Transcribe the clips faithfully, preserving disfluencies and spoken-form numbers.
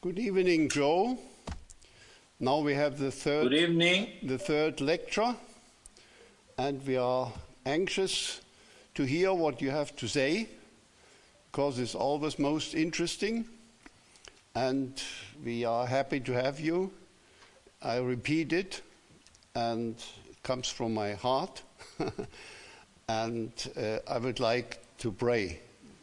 Good evening, Joe. Now we have the third, Good evening. the third lecture, and we are anxious to hear what you have to say, because it's always most interesting, and we are happy to have you. I repeat it, and it comes from my heart, and uh, I would like to pray.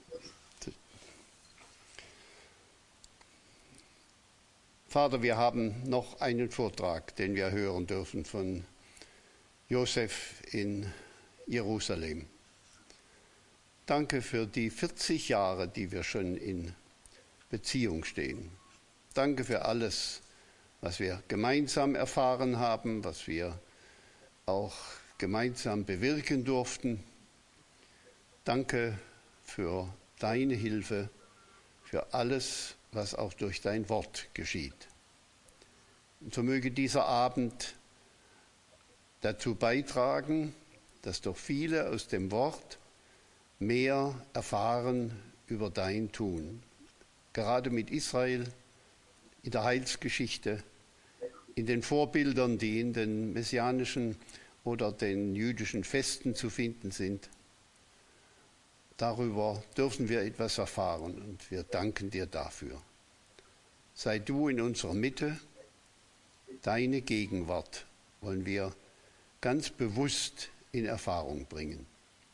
Vater, wir haben noch einen Vortrag, den wir hören dürfen von Josef in Jerusalem. Danke für die vierzig Jahre, die wir schon in Beziehung stehen. Danke für alles, was wir gemeinsam erfahren haben, was wir auch gemeinsam bewirken durften. Danke für deine Hilfe, für alles, was auch durch dein Wort geschieht. Und so möge dieser Abend dazu beitragen, dass doch viele aus dem Wort mehr erfahren über dein Tun. Gerade mit Israel, in der Heilsgeschichte, in den Vorbildern, die in den messianischen oder den jüdischen Festen zu finden sind. Darüber dürfen wir etwas erfahren und wir danken dir dafür. Sei du in unserer Mitte, deine Gegenwart wollen wir ganz bewusst in Erfahrung bringen.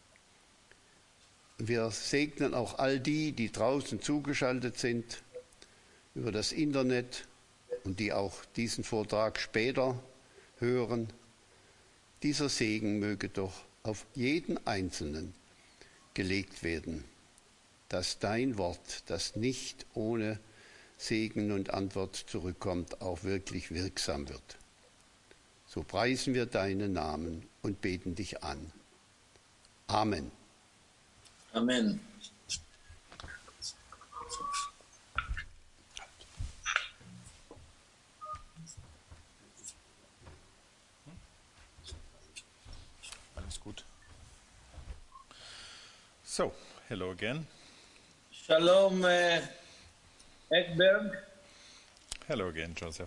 Wir segnen auch all die, die draußen zugeschaltet sind, über das Internet und die auch diesen Vortrag später hören. Dieser Segen möge doch auf jeden Einzelnen gelegt werden, dass dein Wort, das nicht ohne Segen und Antwort zurückkommt, auch wirklich wirksam wird. So preisen wir deinen Namen und beten dich an. Amen. Amen. Alles gut. So, hello again. Shalom, uh, Ekberg. Hello again, Joseph.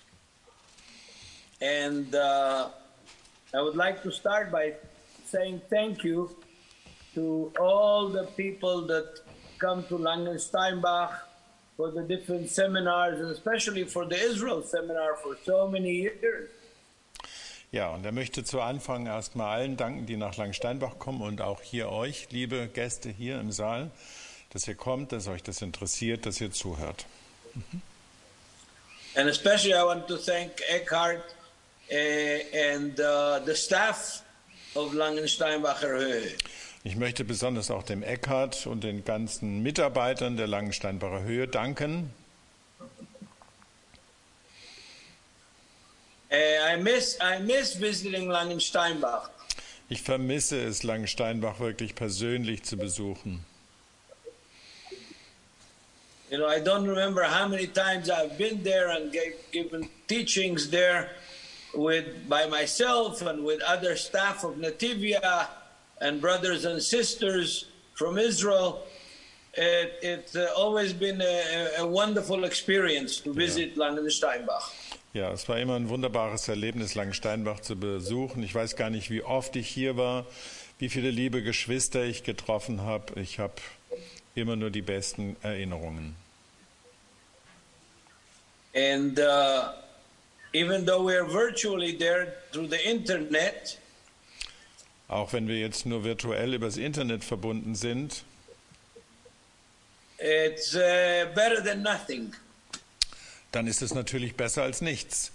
And uh, I would like to start by saying thank you to all the people that come to Langensteinbach for the different seminars, and especially for the Israel seminar for so many years. Ja, und er möchte zu Anfang erstmal allen danken, die nach Langensteinbach kommen und auch hier euch, liebe Gäste hier im Saal, dass ihr kommt, dass euch das interessiert, dass ihr zuhört. Mhm. And especially I want to thank Eckhart uh, and uh, the staff of Langensteinbacher Höhe. Ich möchte besonders auch dem Eckhart und den ganzen Mitarbeitern der Langensteinbacher Höhe danken. Uh, I miss I miss visiting Langensteinbach. Ich vermisse es, Langensteinbach wirklich persönlich zu besuchen. You know, I don't remember how many times I've been there and gave, given teachings there with by myself and with other staff of Nativia and brothers and sisters from Israel. It, it's uh, always been a, a wonderful experience to visit ja. Langensteinbach. Ja, es war immer ein wunderbares Erlebnis, Langensteinbach zu besuchen. Ich weiß gar nicht, wie oft ich hier war, wie viele liebe Geschwister ich getroffen habe. Ich habe immer nur die besten Erinnerungen. And uh, even though we are virtually there through the internet, auch wenn wir jetzt nur virtuell übers Internet verbunden sind, it's uh, better than nothing. Dann ist es natürlich besser als nichts.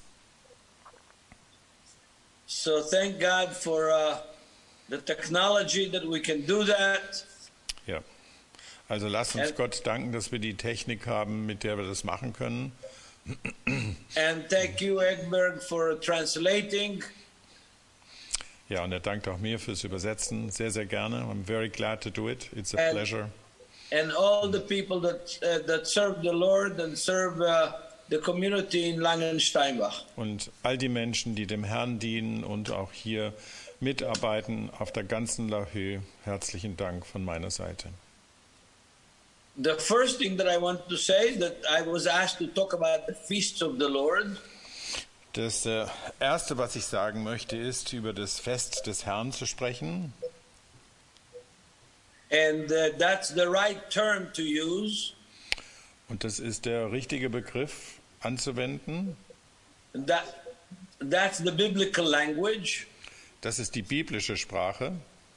So thank God for uh, the technology that we can do that. Ja. Also lasst uns Gott danken, dass wir die Technik haben, mit der wir das machen können. And thank you, Ekberg, for translating. Ja, und er dankt auch mir fürs Übersetzen, sehr, sehr gerne. I'm very glad to do it. It's a and, pleasure. And all the people that uh, that serve the Lord and serve uh, the community in Langensteinbach. Und all die Menschen, die dem Herrn dienen und auch hier mitarbeiten auf der ganzen La Höhe, herzlichen Dank von meiner Seite. the first thing that I want to say is that I was asked to talk about the feasts of the Lord. Das äh, Erste, was ich sagen möchte, ist, über das Fest des Herrn zu sprechen. And uh, that's the right term to use. Und das ist der richtige Begriff anzuwenden. That, that's the biblical language. Das ist die biblische Sprache.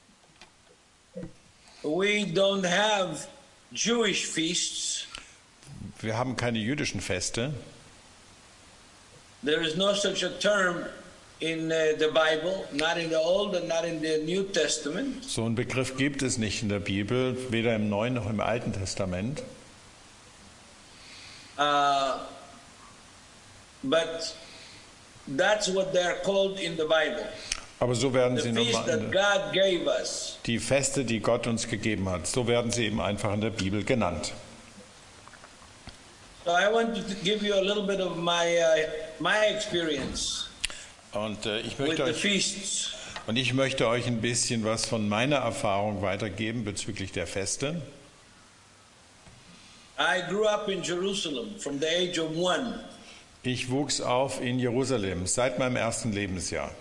We don't have Jewish feasts. Wir haben keine jüdischen Feste. There is no such a term in uh, the Bible, not in the Old and not in the New Testament. So einen Begriff gibt es nicht in der Bibel, weder im Neuen noch im Alten Testament. Uh, but that's what they're called in the Bible. Aber so werden The sie feast nochmal, that God gave us. die Feste, die Gott uns gegeben hat, so werden sie eben einfach in der Bibel genannt. So I want to give you a little bit of my uh, my experience Und äh, ich with möchte the euch feasts. und ich möchte euch ein bisschen was von meiner Erfahrung weitergeben bezüglich der Feste. I grew up in Jerusalem from the age of one. Ich wuchs auf in Jerusalem seit meinem ersten Lebensjahr.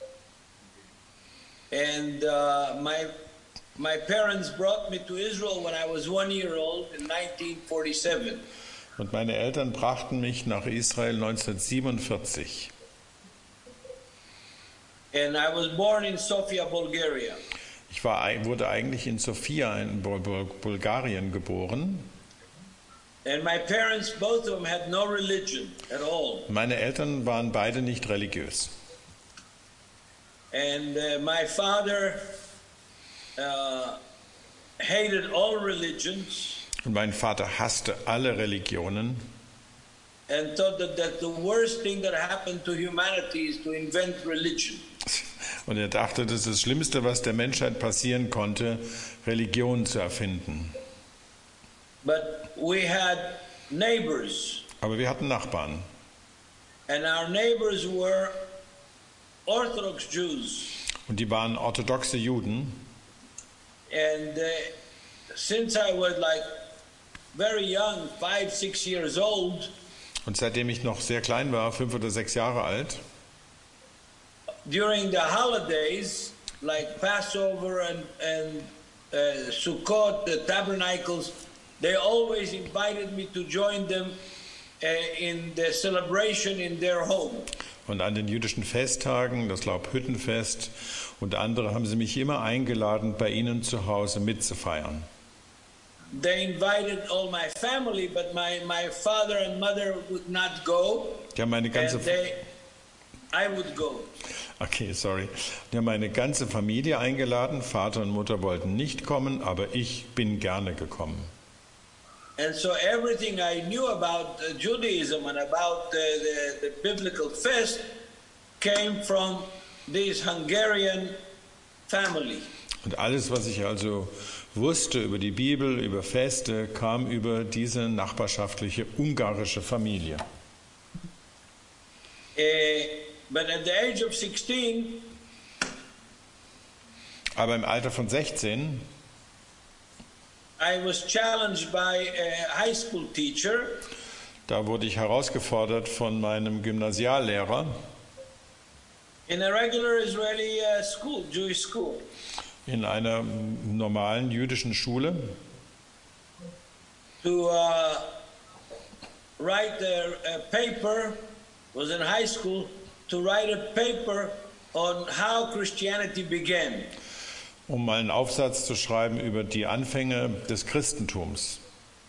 And uh, my my parents brought me to Israel when I was one year old in nineteen forty-seven. Und meine Eltern brachten mich nach Israel neunzehnhundertsiebenundvierzig. And I was born in Sofia, Bulgaria. Ich war, wurde eigentlich in Sofia in Bul Bul Bulgarien geboren. And my parents, both of them, had no religion at all. Meine Eltern waren beide nicht religiös. And uh, my father uh, hated all religions. Und mein Vater hasste alle Religionen And thought that, that the worst thing that happened to humanity is to invent religion. und er dachte, das ist das Schlimmste, was der Menschheit passieren konnte, Religion zu erfinden. But we had neighbors, Aber wir hatten Nachbarn. and our neighbors were Orthodox Jews. Und die waren orthodoxe Juden. And uh, since I was like very young, five, six years old, Und seitdem ich noch sehr klein war, fünf oder sechs Jahre alt, during the holidays, like Passover and, and uh, Sukkot, the tabernacles, they always invited me to join them uh, in the celebration in their home. und an den jüdischen Festtagen, das Laubhüttenfest und andere, haben sie mich immer eingeladen, bei ihnen zu Hause mitzufeiern. They invited all my family, but my, my father and mother would not go. Die haben meine ganze And they, I would go. Okay, sorry. Die haben meine ganze Familie eingeladen. Vater und Mutter wollten nicht kommen, aber ich bin gerne gekommen. And so everything I knew about uh, Judaism and about uh, the, the biblical fest came from this Hungarian family. Und alles, was ich also wusste über die Bibel, über Feste, kam über diese nachbarschaftliche ungarische Familie. Uh, but at the age of sixteen, Aber im Alter von sechzehn I was challenged by a high school teacher da wurde ich herausgefordert von meinem Gymnasiallehrer in a regular Israeli uh, school, Jewish school, in einer normalen jüdischen Schule, to uh, write a, a paper, was in high school, to write a paper on how Christianity began. um mal einen Aufsatz zu schreiben über die Anfänge des Christentums.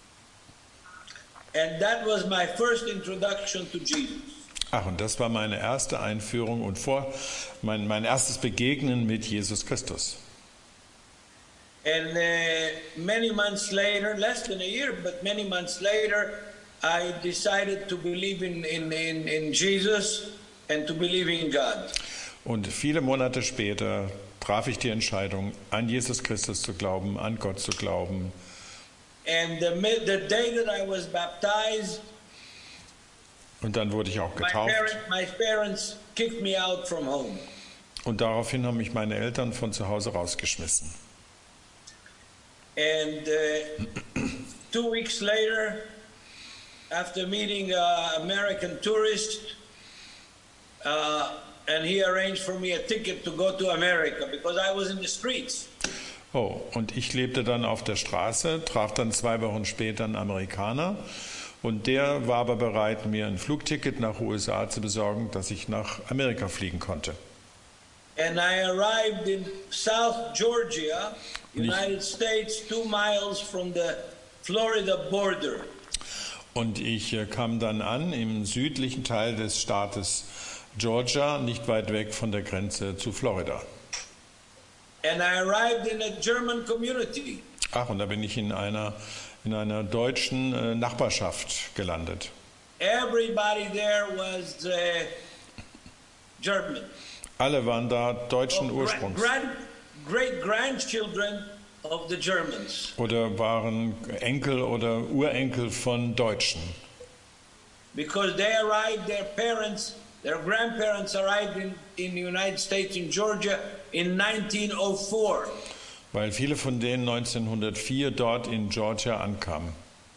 And that was my first introduction to Jesus. Ach, und das war meine erste Einführung und vor mein, mein erstes Begegnen mit Jesus Christus. And uh, many months later, less than a year, but many months later, I decided to believe in, in, in, in Jesus and to believe in God. Und viele Monate später traf ich die Entscheidung, an Jesus Christus zu glauben, an Gott zu glauben. And the, mi- the day that I was baptized, Und dann wurde ich auch my, getauft. parent, my parents kicked me out from home. Und daraufhin haben mich meine Eltern von zu Hause rausgeschmissen. And uh, two weeks later, after meeting an American tourist, uh, and he arranged for me a ticket to go to America because I was in the streets. Oh, und ich lebte dann auf der Straße, traf dann zwei Wochen später einen Amerikaner und der war aber bereit, mir ein Flugticket nach U S A zu besorgen, dass ich nach Amerika fliegen konnte. And I arrived in South Georgia, United States, two miles from the Florida border. Und ich äh, kam dann an im südlichen Teil des Staates Georgia, nicht weit weg von der Grenze zu Florida. And I arrived in a German community. Ach, und da bin ich in einer, in einer deutschen äh, Nachbarschaft gelandet. Everybody there was uh, German. Alle waren da deutschen Oh, Ursprungs. Grand, great grandchildren of the Germans. Oder waren Enkel oder Urenkel von Deutschen. Because they arrived, their parents, their grandparents arrived in, in the United States, in Georgia, in nineteen oh four. Weil viele von denen neunzehnhundertvier dort in Georgia ankamen.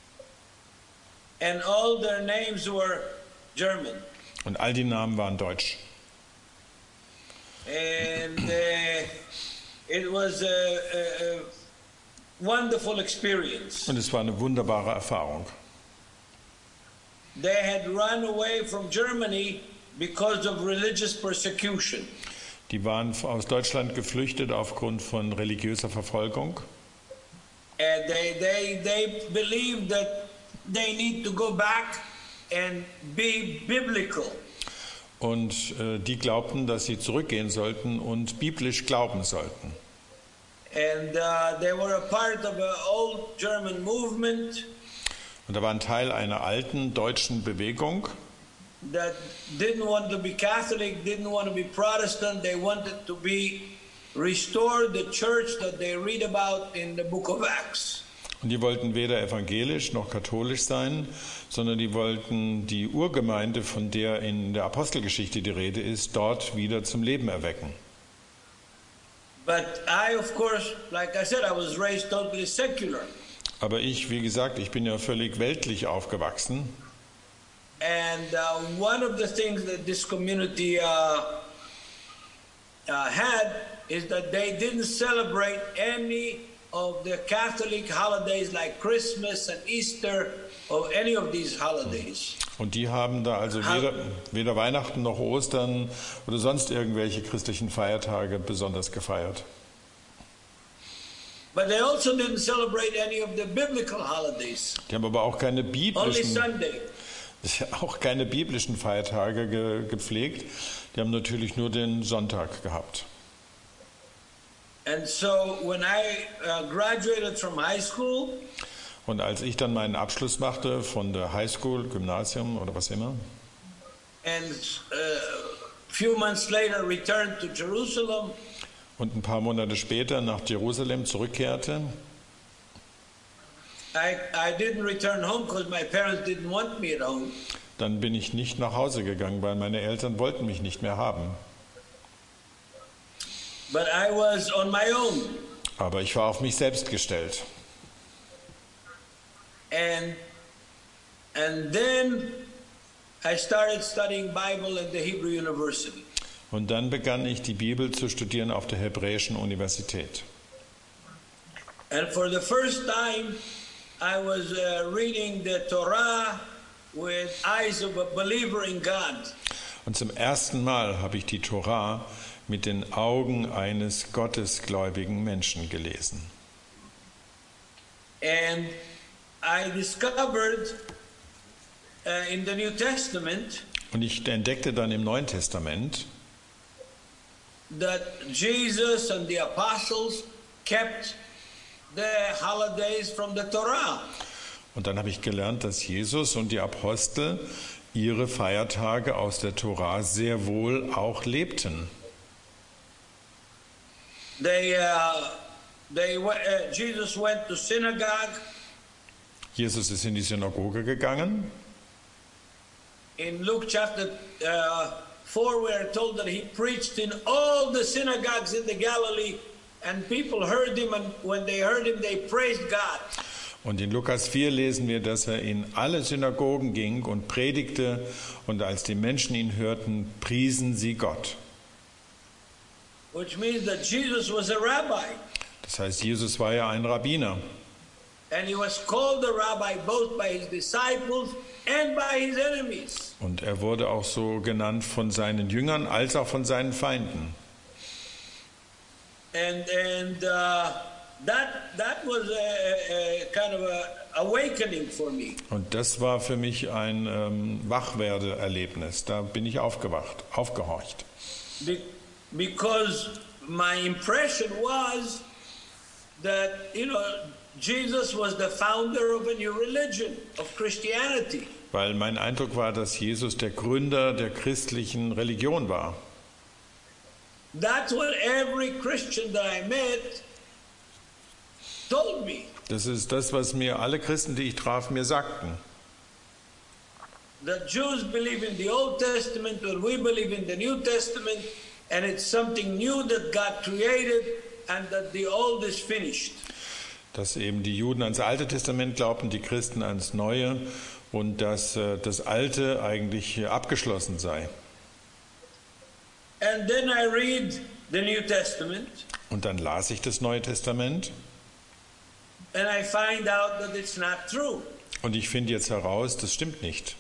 And all their names were German. Und all die Namen waren deutsch. And uh, it was a, a, a wonderful experience. Und es war eine wunderbare Erfahrung. They had run away from Germany because of religious persecution. Die waren aus Deutschland geflüchtet aufgrund von religiöser Verfolgung. And they, they, they believed that they need to go back and be biblical. Und äh, die glaubten, dass sie zurückgehen sollten und biblisch glauben sollten. And uh, they were a part of an old German movement Und da war ein Teil einer alten deutschen Bewegung, that didn't want to be Catholic, didn't want to be Protestant. They wanted to be restored the church that they read about in the book of Acts. und die wollten weder evangelisch noch katholisch sein, sondern die wollten die Urgemeinde, von der in der Apostelgeschichte die Rede ist, dort wieder zum Leben erwecken. But I, of course, like I said, I was raised totally secular. Aber ich, wie gesagt, ich bin ja völlig weltlich aufgewachsen. And uh, one of the things that this community uh, uh, had is that they didn't celebrate any of the Catholic holidays like Christmas and Easter or any of these holidays. Und die haben da also weder, weder Weihnachten noch Ostern oder sonst irgendwelche christlichen Feiertage besonders gefeiert. But they also didn't celebrate any of the biblical holidays. Die haben aber auch keine Only biblischen, Sunday. auch keine biblischen Feiertage ge, gepflegt. Die haben natürlich nur den Sonntag gehabt. And so when I uh, graduated from high school, Und als ich dann meinen Abschluss machte von der Highschool, Gymnasium oder was immer, and uh, few months later returned to Jerusalem, und ein paar Monate später nach Jerusalem zurückkehrte, I, I didn't return home because my parents didn't want me at home. dann bin ich nicht nach Hause gegangen, weil meine Eltern wollten mich nicht mehr haben. But I was on my own. Aber ich war auf mich selbst gestellt. And, and then I started studying Bible at the Hebrew University. Und dann begann ich, die Bibel zu studieren auf der Hebräischen Universität. And for the first time, I was uh, reading the Torah with eyes of a believer in God. Und zum ersten Mal habe ich die Torah mit den Augen eines gottesgläubigen Menschen gelesen. And I discovered uh, in the New Testament Und ich entdeckte dann im Neuen Testament, that Jesus and the apostles kept the holidays from the Torah. und dann habe ich gelernt, dass Jesus und die Apostel ihre Feiertage aus der Torah sehr wohl auch lebten. They, uh, they, uh, Jesus went to synagogue. Jesus ist in die Synagoge gegangen. In Luke chapter uh, four, we are told that he preached in all the synagogues in the Galilee, and people heard him, and when they heard him, they praised God. Und in Lukas vier lesen wir, dass er in alle Synagogen ging und predigte, und als die Menschen ihn hörten, priesen sie Gott. Which means that Jesus was a rabbi. Das heißt, Jesus war ja ein Rabbiner. And he was called a rabbi both by his disciples and by his enemies. Und er wurde auch so genannt von seinen Jüngern als auch von seinen Feinden. And and uh, that that was a, a kind of a awakening for me. Und das war für mich ein ähm, Wachwerdeerlebnis. Da bin ich aufgewacht, aufgehorcht. Be because my impression was that, you know, Jesus was the founder of a new religion, of Christianity. Weil mein Eindruck war, dass Jesus der Gründer der christlichen Religion war. That's what every Christian that I met told me. Das ist das, was mir alle Christen, die ich traf, mir sagten. The Jews believe in the Old Testament, and we believe in the New Testament, and it's something new that God created, and that the old is finished. Dass eben die Juden ans Alte Testament glaubten, die Christen ans Neue, und dass äh, das Alte eigentlich abgeschlossen sei. And then I read the New Testament. Und dann las ich das Neue Testament. And I find out that it's not true. Und ich finde jetzt heraus, das stimmt nicht.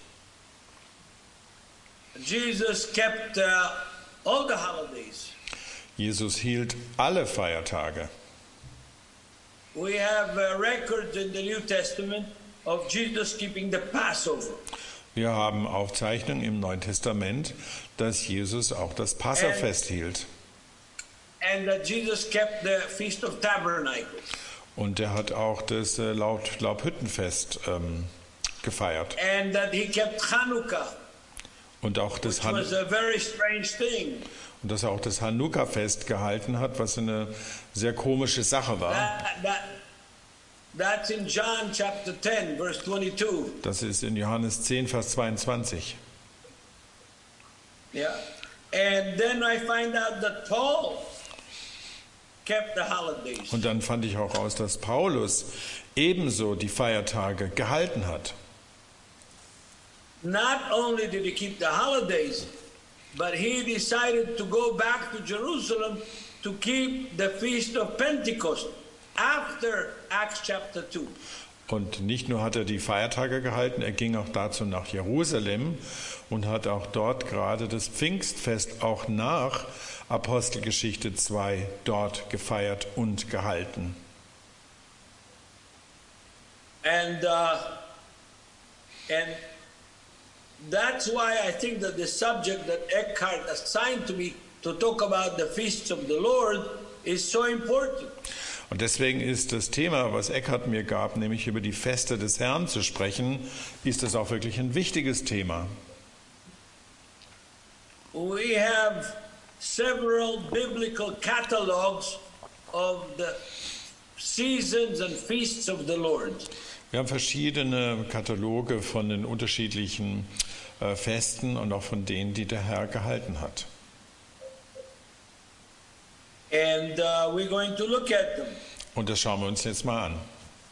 Jesus kept uh, all the holidays. Jesus hielt alle Feiertage. We have uh, records in the New Testament of Jesus keeping the Passover. Wir haben Aufzeichnungen im Neuen Testament, dass Jesus auch das Passafest hielt. And that Jesus kept the Feast of Tabernacles. Und er hat auch das äh, Laub, Laubhüttenfest ähm, gefeiert. And that he kept Hanukkah, Und auch which das Han was a very strange thing. und dass er auch das Hanukkah-Fest gehalten hat, was eine sehr komische Sache war. That, that, that's in John chapter ten, verse twenty-two. Das ist in Johannes zehn, Vers zweiundzwanzig. Yeah. And then I find out that Paul kept the holidays. Und dann fand ich auch aus, dass Paulus ebenso die Feiertage gehalten hat. Not only did he keep the holidays, but he decided to go back to Jerusalem to keep the Feast of Pentecost after Acts chapter two. Und nicht nur hat er die Feiertage gehalten, er ging auch dazu nach Jerusalem und hat auch dort gerade das Pfingstfest auch nach Apostelgeschichte zwei dort gefeiert und gehalten. And uh, and that's why I think that the subject that Eckhart assigned to me to talk about the feasts of the Lord is so important. Und deswegen ist das Thema, was Eckhart mir gab, nämlich über die Feste des Herrn zu sprechen, ist das auch wirklich ein wichtiges Thema. We have several biblical catalogs of the seasons and feasts of the Lord. Wir haben verschiedene Kataloge von den unterschiedlichen äh, Festen und auch von denen, die der Herr gehalten hat. And uh, we're going to look at them. Und das schauen wir uns jetzt mal an.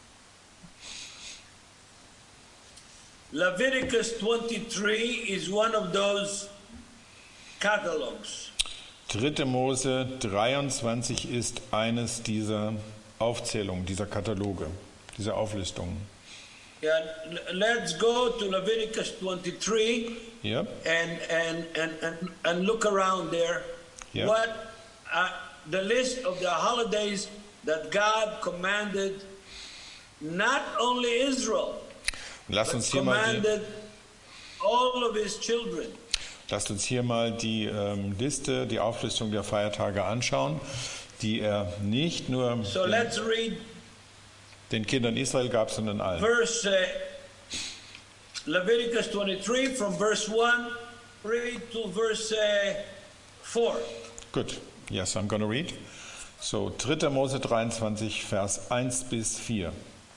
Leviticus twenty-three is one of those catalogs. dritte Mose dreiundzwanzig ist eines dieser Aufzählungen, dieser Kataloge, dieser Auflistungen. Yeah, let's go to Leviticus twenty-three Ja, and, and, and, and, and look around there. Yeah. What uh, the list of the holidays that God commanded not only Israel, lass but uns hier mal die, commanded all of his children. lasst uns hier mal die ähm, Liste, die Auflistung der Feiertage anschauen, die er nicht nur So den, let's read den Kindern Israel gab, sondern allen. verse uh, Leviticus twenty-three from verse one read to verse uh, four. Gut, yes, I'm going to read. So, dritte Mose dreiundzwanzig, Vers eins bis vier.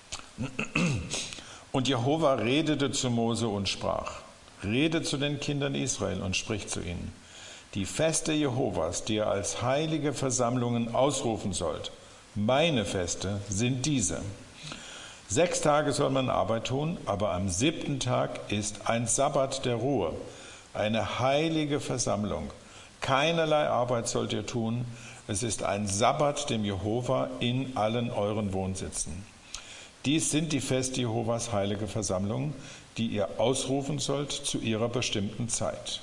Und Jehova redete zu Mose und sprach: Rede zu den Kindern Israel und sprich zu ihnen: Die Feste Jehovas, die ihr als heilige Versammlungen ausrufen sollt, meine Feste sind diese. Sechs Tage soll man Arbeit tun, aber am siebten Tag ist ein Sabbat der Ruhe, eine heilige Versammlung. Keinerlei Arbeit sollt ihr tun. Es ist ein Sabbat dem Jehova in allen euren Wohnsitzen. Dies sind die Feste Jehovas heilige Versammlungen, die ihr ausrufen sollt zu ihrer bestimmten Zeit.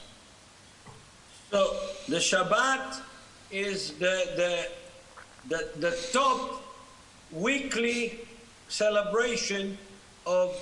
So the Shabbat is the the the, the top weekly celebration of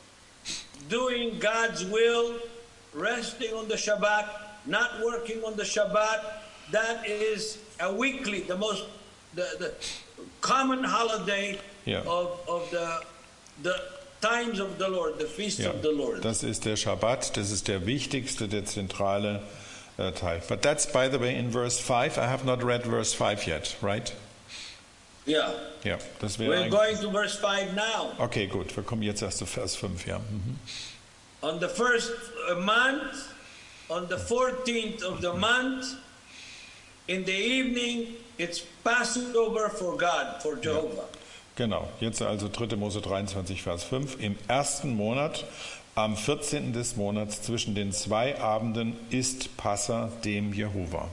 doing God's will, resting on the Shabbat, not working on the Shabbat. That is a weekly, the most the, the common holiday Ja. of of the the times of the Lord, the feast Ja, of the Lord. das ist der Schabbat, das ist der wichtigste, der zentrale äh, Teil. But that's, by the way, in verse five. I have not read verse five yet, right? Yeah. Ja, das wäre We're eigentlich... going to verse five now. Okay, gut, wir kommen jetzt erst zu Vers fünf, ja. Mhm. On the first uh, month, on the fourteenth of the month, in the evening, it's Passover for God, for Jehovah. Genau, jetzt also dritter Mose dreiundzwanzig, Vers fünf. Im ersten Monat, am vierzehnten des Monats, zwischen den zwei Abenden, ist Passa dem Jehova.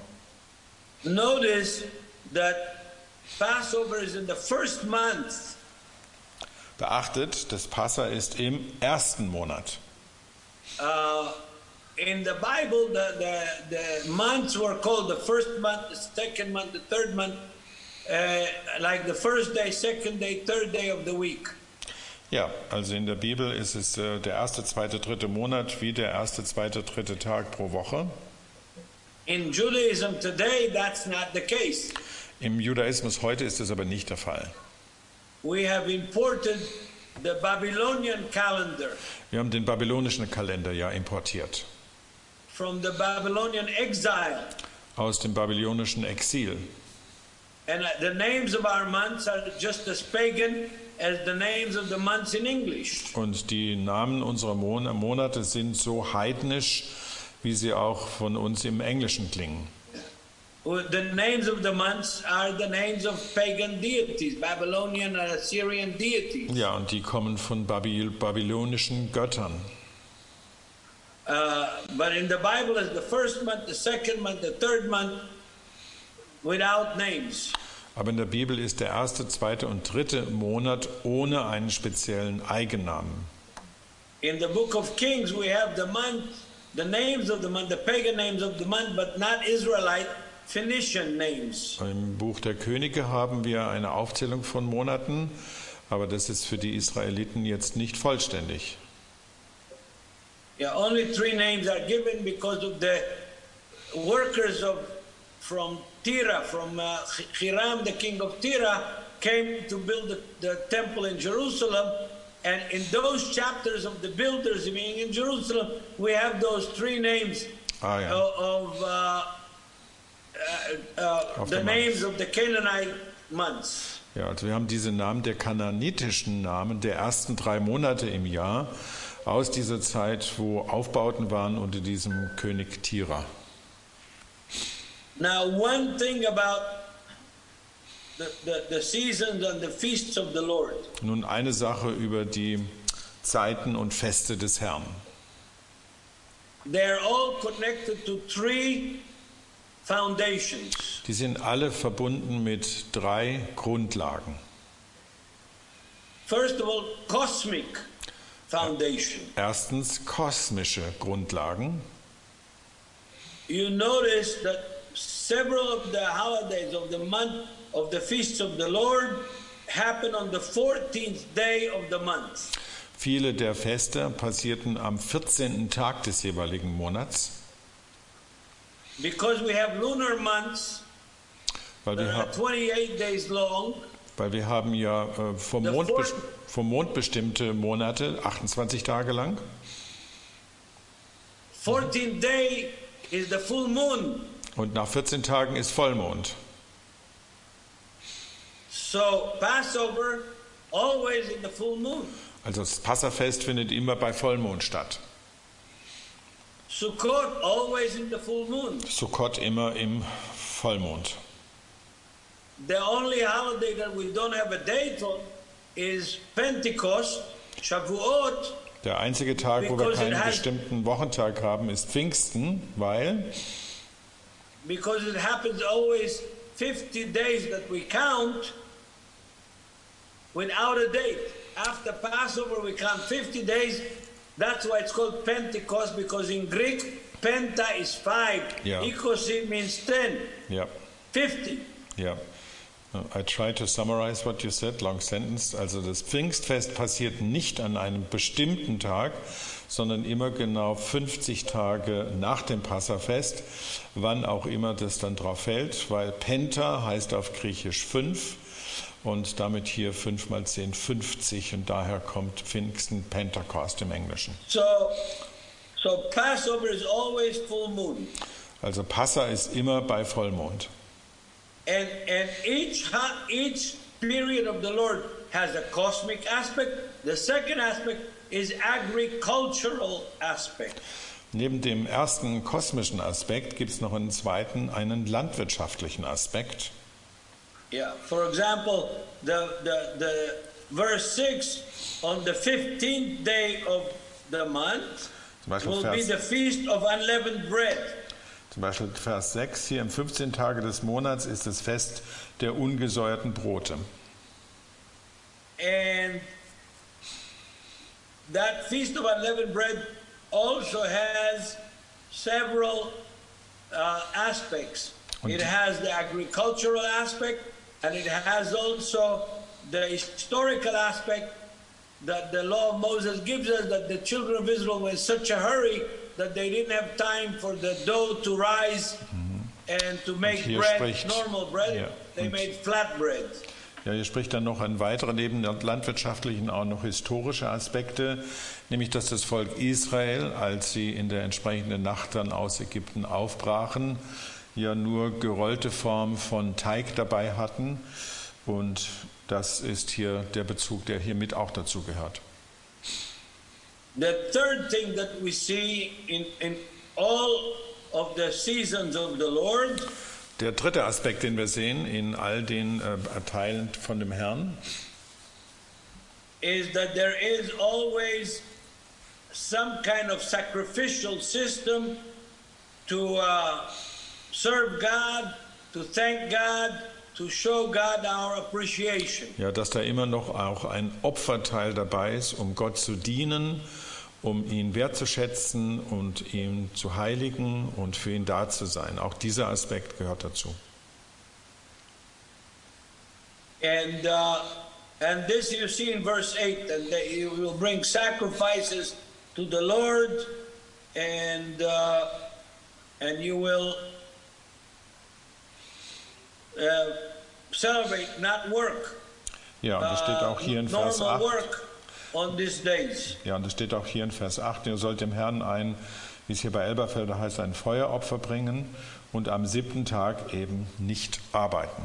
Notice that Passover is in the first month. Beachtet, das Passa ist im ersten Monat. Uh, in the Bible, the, the, the months were called the first month, the second month, the third month, uh, like the first day, second day, third day of the week. Ja, also in der Bibel ist es äh, der erste, zweite, dritte Monat wie der erste, zweite, dritte Tag pro Woche. In Judaism today, that's not the case. Im Judaismus heute ist das aber nicht der Fall. We have imported the Babylonian calendar Wir haben den babylonischen Kalender ja importiert. from the Babylonian exile. Aus dem babylonischen Exil. And uh, the names of our months are just as pagan as the names of the months in English. Und die Namen unserer Mon- Monate sind so heidnisch, wie sie auch von uns im Englischen klingen. The names of the months are the names of pagan deities, Babylonian and Assyrian deities. Ja, und die kommen von Babyl- babylonischen Göttern. Uh, but in the Bible, it's the first month, the second month, the third month, without names. Aber in der Bibel ist der erste, zweite und dritte Monat ohne einen speziellen Eigennamen. In the book of Kings, we have the month, the names of the month, the pagan names of the month, but not Israelite Phoenician names. Im Buch der Könige haben wir eine Aufzählung von Monaten, aber das ist für die Israeliten jetzt nicht vollständig. Yeah, only three names are given because of the workers of from Tyre, from uh, Hiram, the king of Tyre, came to build the, the temple in Jerusalem. And in those chapters of the builders being in Jerusalem, we have those three names Ah, ja. of, of uh, uh, uh, Of the the names months. of the Canaanite months. Ja, also wir haben diese Namen der kananitischen Namen der ersten drei Monate im Jahr aus dieser Zeit, wo Aufbauten waren unter diesem König Tira. Now, one thing about the, the, the seasons and the feasts of the Lord. Nun eine Sache über die Zeiten und Feste des Herrn. They're all connected to three foundations. Die sind alle verbunden mit drei Grundlagen. First of all, cosmic foundation. Erstens kosmische Grundlagen. You notice that several of the holidays of the month of the feasts of the Lord happen on the fourteenth day of the month. Viele der Feste passierten am vierzehnten Tag des jeweiligen Monats, Because we have lunar months weil that wir, are ha twenty-eight days long. weil wir haben ja äh, vom, The Mond fourth- vom Mond bestimmte Monate, achtundzwanzig Tage lang. fourteenth day is the full moon. Und nach vierzehn Tagen ist Vollmond. So Passover always in the full moon. Also das Passafest findet immer bei Vollmond statt. Sukkot always in the full moon. Sukkot immer im Vollmond. The only holiday that we don't have a date on is Pentecost, Shavuot. Der einzige Tag, wo wir Because it keinen has- bestimmten Wochentag haben, ist Pfingsten, weil Because it happens always fifty days that we count without a date. After Passover, we count fifty days. That's why it's called Pentecost, because in Greek, penta is five. Yeah. Ikosi means ten. ja, fifty. ja. I try to summarize what you said, long sentence. Also das Pfingstfest passiert nicht an einem bestimmten Tag, sondern immer genau fünfzig Tage nach dem Passafest, wann auch immer das dann drauf fällt, weil Penta heißt auf Griechisch fünf und damit hier fünf mal zehn, fünfzig und daher kommt Pfingsten, Pentecost im Englischen. So, so Passover is always full moon. Also Passa ist immer bei Vollmond. And, and each, ha- each period of the Lord has a cosmic aspect. The second aspect is agricultural aspect. Neben dem ersten kosmischen Aspekt gibt es noch einen zweiten, einen landwirtschaftlichen Aspekt. Yeah. For example, the, the, the verse six, on the fifteenth day of the month Zum Beispiel will be Vers, the feast of unleavened bread. zum Beispiel Vers sechs, hier im fünfzehnten Tage des Monats ist das Fest der ungesäuerten Brote. And that feast of unleavened bread also has several uh, aspects. Und It die- has the agricultural aspect, and it has also the historical aspect that the law of Moses gives us, that the children of Israel were in such a hurry that they didn't have time for the dough to rise and to make hier bread, spricht- normal bread. ja, They und- made flat bread. Ja, hier spricht dann noch ein weiterer, neben der landwirtschaftlichen auch noch historische Aspekte, nämlich dass das Volk Israel, als sie in der entsprechenden Nacht dann aus Ägypten aufbrachen, ja nur gerollte Form von Teig dabei hatten und das ist hier der Bezug, der hiermit auch dazu gehört. The third thing that we see in, in all of the seasons of the Lord Der dritte Aspekt, den wir sehen in all den äh, Teilen von dem Herrn, is that there is always some kind of sacrificial system to uh, serve God, to thank God, to show God our appreciation. ja, dass da immer noch auch ein Opferteil dabei ist, um Gott zu dienen, um ihn wertzuschätzen und ihn zu heiligen und für ihn da zu sein. Auch dieser Aspekt gehört dazu. And uh, and this you see in verse eight, and that you will bring sacrifices to the Lord, and uh, and you will uh, celebrate, not work. Ja, und das steht auch hier in Vers normal acht. work on these days. Ja, und das steht auch hier in Vers acht. Ihr sollt dem Herrn ein, wie es hier bei Elberfelder heißt, ein Feueropfer bringen und am siebten Tag eben nicht arbeiten.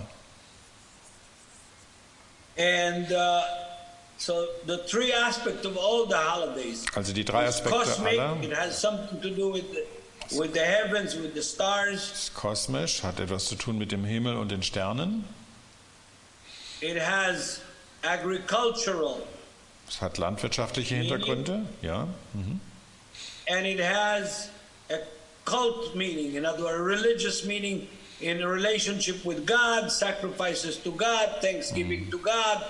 And uh, so the three aspects of all the holidays. Also die drei It's Aspekte cosmic, aller. it has something to do with the, with the heavens, with the stars. Ist kosmisch, hat etwas zu tun mit dem Himmel und den Sternen. It has agricultural, Es hat landwirtschaftliche Hintergründe, ja. and it has a cult meaning, in other words, a religious meaning in a relationship with God, sacrifices to God, thanksgiving to God,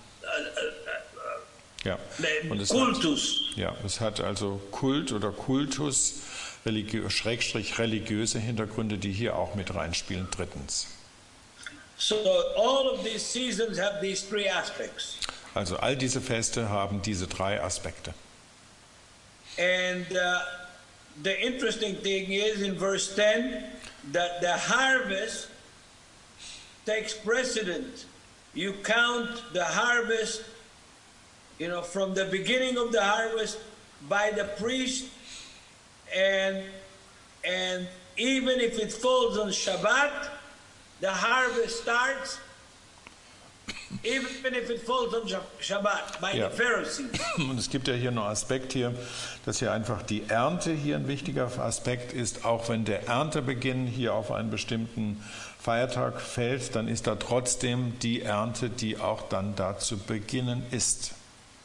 Ja. Und the es hat, cultus. ja, es hat also Kult oder Kultus, religiö Schrägstrich religiöse Hintergründe, die hier auch mit reinspielen. Drittens. So all of these seasons have these three aspects. Also all diese Feste haben diese drei Aspekte. And uh, the interesting thing is in verse ten that the harvest takes precedent. You count the harvest, you know, from the beginning of the harvest by the priest, and and even if it falls on Shabbat, the harvest starts even if it falls on Shabbat by Ja. the Pharisees. Und es gibt ja hier noch einen Aspekt hier, dass hier einfach die Ernte hier ein wichtiger Aspekt ist. Auch wenn der Erntebeginn hier auf einen bestimmten Feiertag fällt, dann ist da trotzdem die Ernte, die auch dann da zu beginnen ist.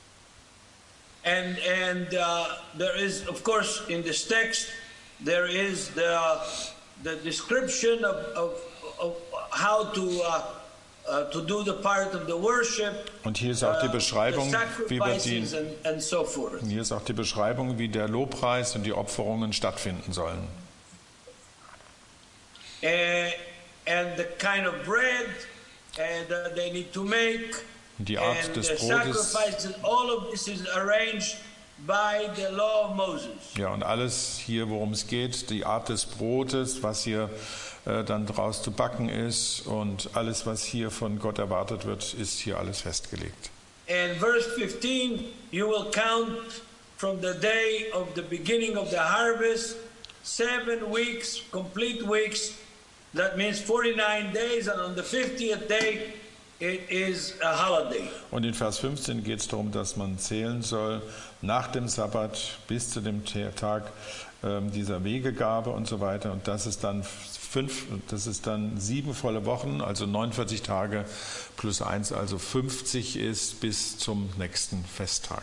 And and uh, there is, of course, in this text, there is the the description of of, of how to uh, uh, to do the part of the worship. Und hier ist auch die Beschreibung, uh, wie wir die, and, and so forth. hier ist auch die Beschreibung, wie der Lobpreis und die Opferungen stattfinden sollen. And, and the kind of bread and uh, they need to make. Die Art and des the Brotes. sacrifices, all of this is arranged by the law of Moses. Ja, und alles hier, worum es geht, die Art des Brotes, was hier äh, dann draus zu backen ist und alles, was hier von Gott erwartet wird, ist hier alles festgelegt. And verse fifteen, you will count from the day of the beginning of the harvest, seven weeks, complete weeks. That means forty-nine days, and on the fiftieth day, it is a holiday. Und in Vers fünfzehn geht es darum, dass man zählen soll nach dem Sabbat bis zu dem Tag ähm, dieser Wegegabe und so weiter. Und das ist dann fünf, das ist dann sieben volle Wochen, also neunundvierzig Tage plus eins, also fünfzig ist bis zum nächsten Festtag.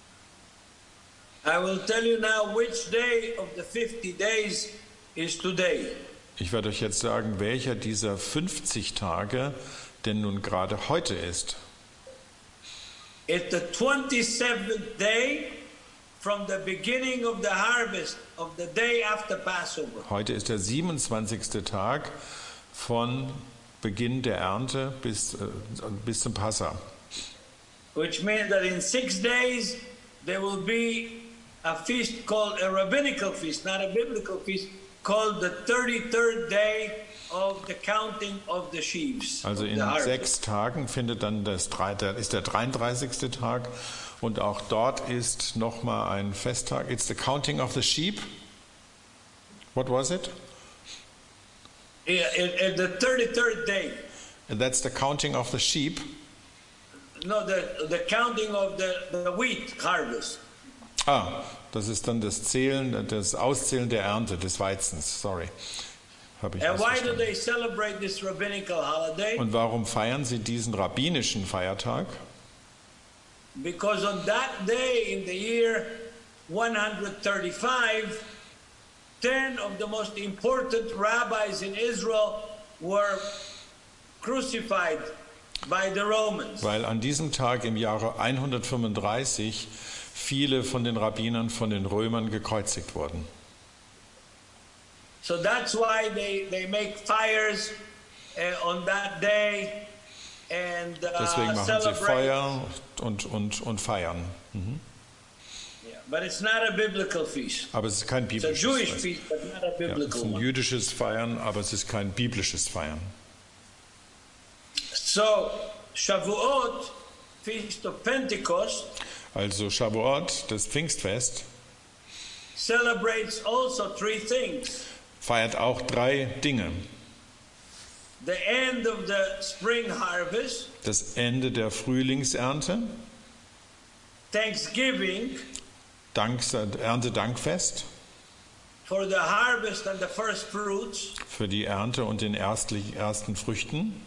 I will tell you now which day of the fifty days is today. Ich werde euch jetzt sagen, welcher dieser fünfzig Tage denn nun gerade heute ist. It's the twenty-seventh day from the beginning of the harvest of the day after Passover. Heute ist der siebenundzwanzigste Tag von Beginn der Ernte bis, äh, bis zum Passa. Which means that in six days there will be a feast called a rabbinical feast, not a biblical feast, called the thirty-third day of the counting of the sheaves. Also in sechs Tagen findet dann das, der, ist der dreiunddreißigste Tag und auch dort ist nochmal ein Festtag. It's the counting of the sheep. What was it? Yeah, it, it, the thirty-third day. That's the counting of the sheep. No, the, the counting of the, the wheat harvest. Ah, das ist dann das Zählen, das Auszählen der Ernte des Weizens. Sorry. Habe ich And why do missverstanden. they celebrate this rabbinical holiday? Und warum feiern sie diesen rabbinischen Feiertag? Because on that day in the year one thirty-five, ten of the most important rabbis in Israel were crucified by the Romans. Weil an diesem Tag im Jahre hundertfünfunddreißig viele von den Rabbinern von den Römern gekreuzigt wurden. So that's why they, they make fires uh, on that day and uh, Deswegen machen sie celebrate. Feuer und, und, und feiern. Mhm. Yeah, but it's not a biblical feast. Aber es ist kein It's a biblisches Jewish Feiern. feast, but not a Ja, es ist biblical ein one. jüdisches Feiern, aber es ist kein biblisches Feiern. So Shavuot, Feast of Pentecost, Also Shavuot, das Pfingstfest, celebrates also three things. feiert auch drei Dinge. The end of the spring harvest, Das Ende der Frühlingsernte, Thanksgiving Danks, Erntedankfest for the harvest and the first fruits, für die Ernte und den erstlich, ersten Früchten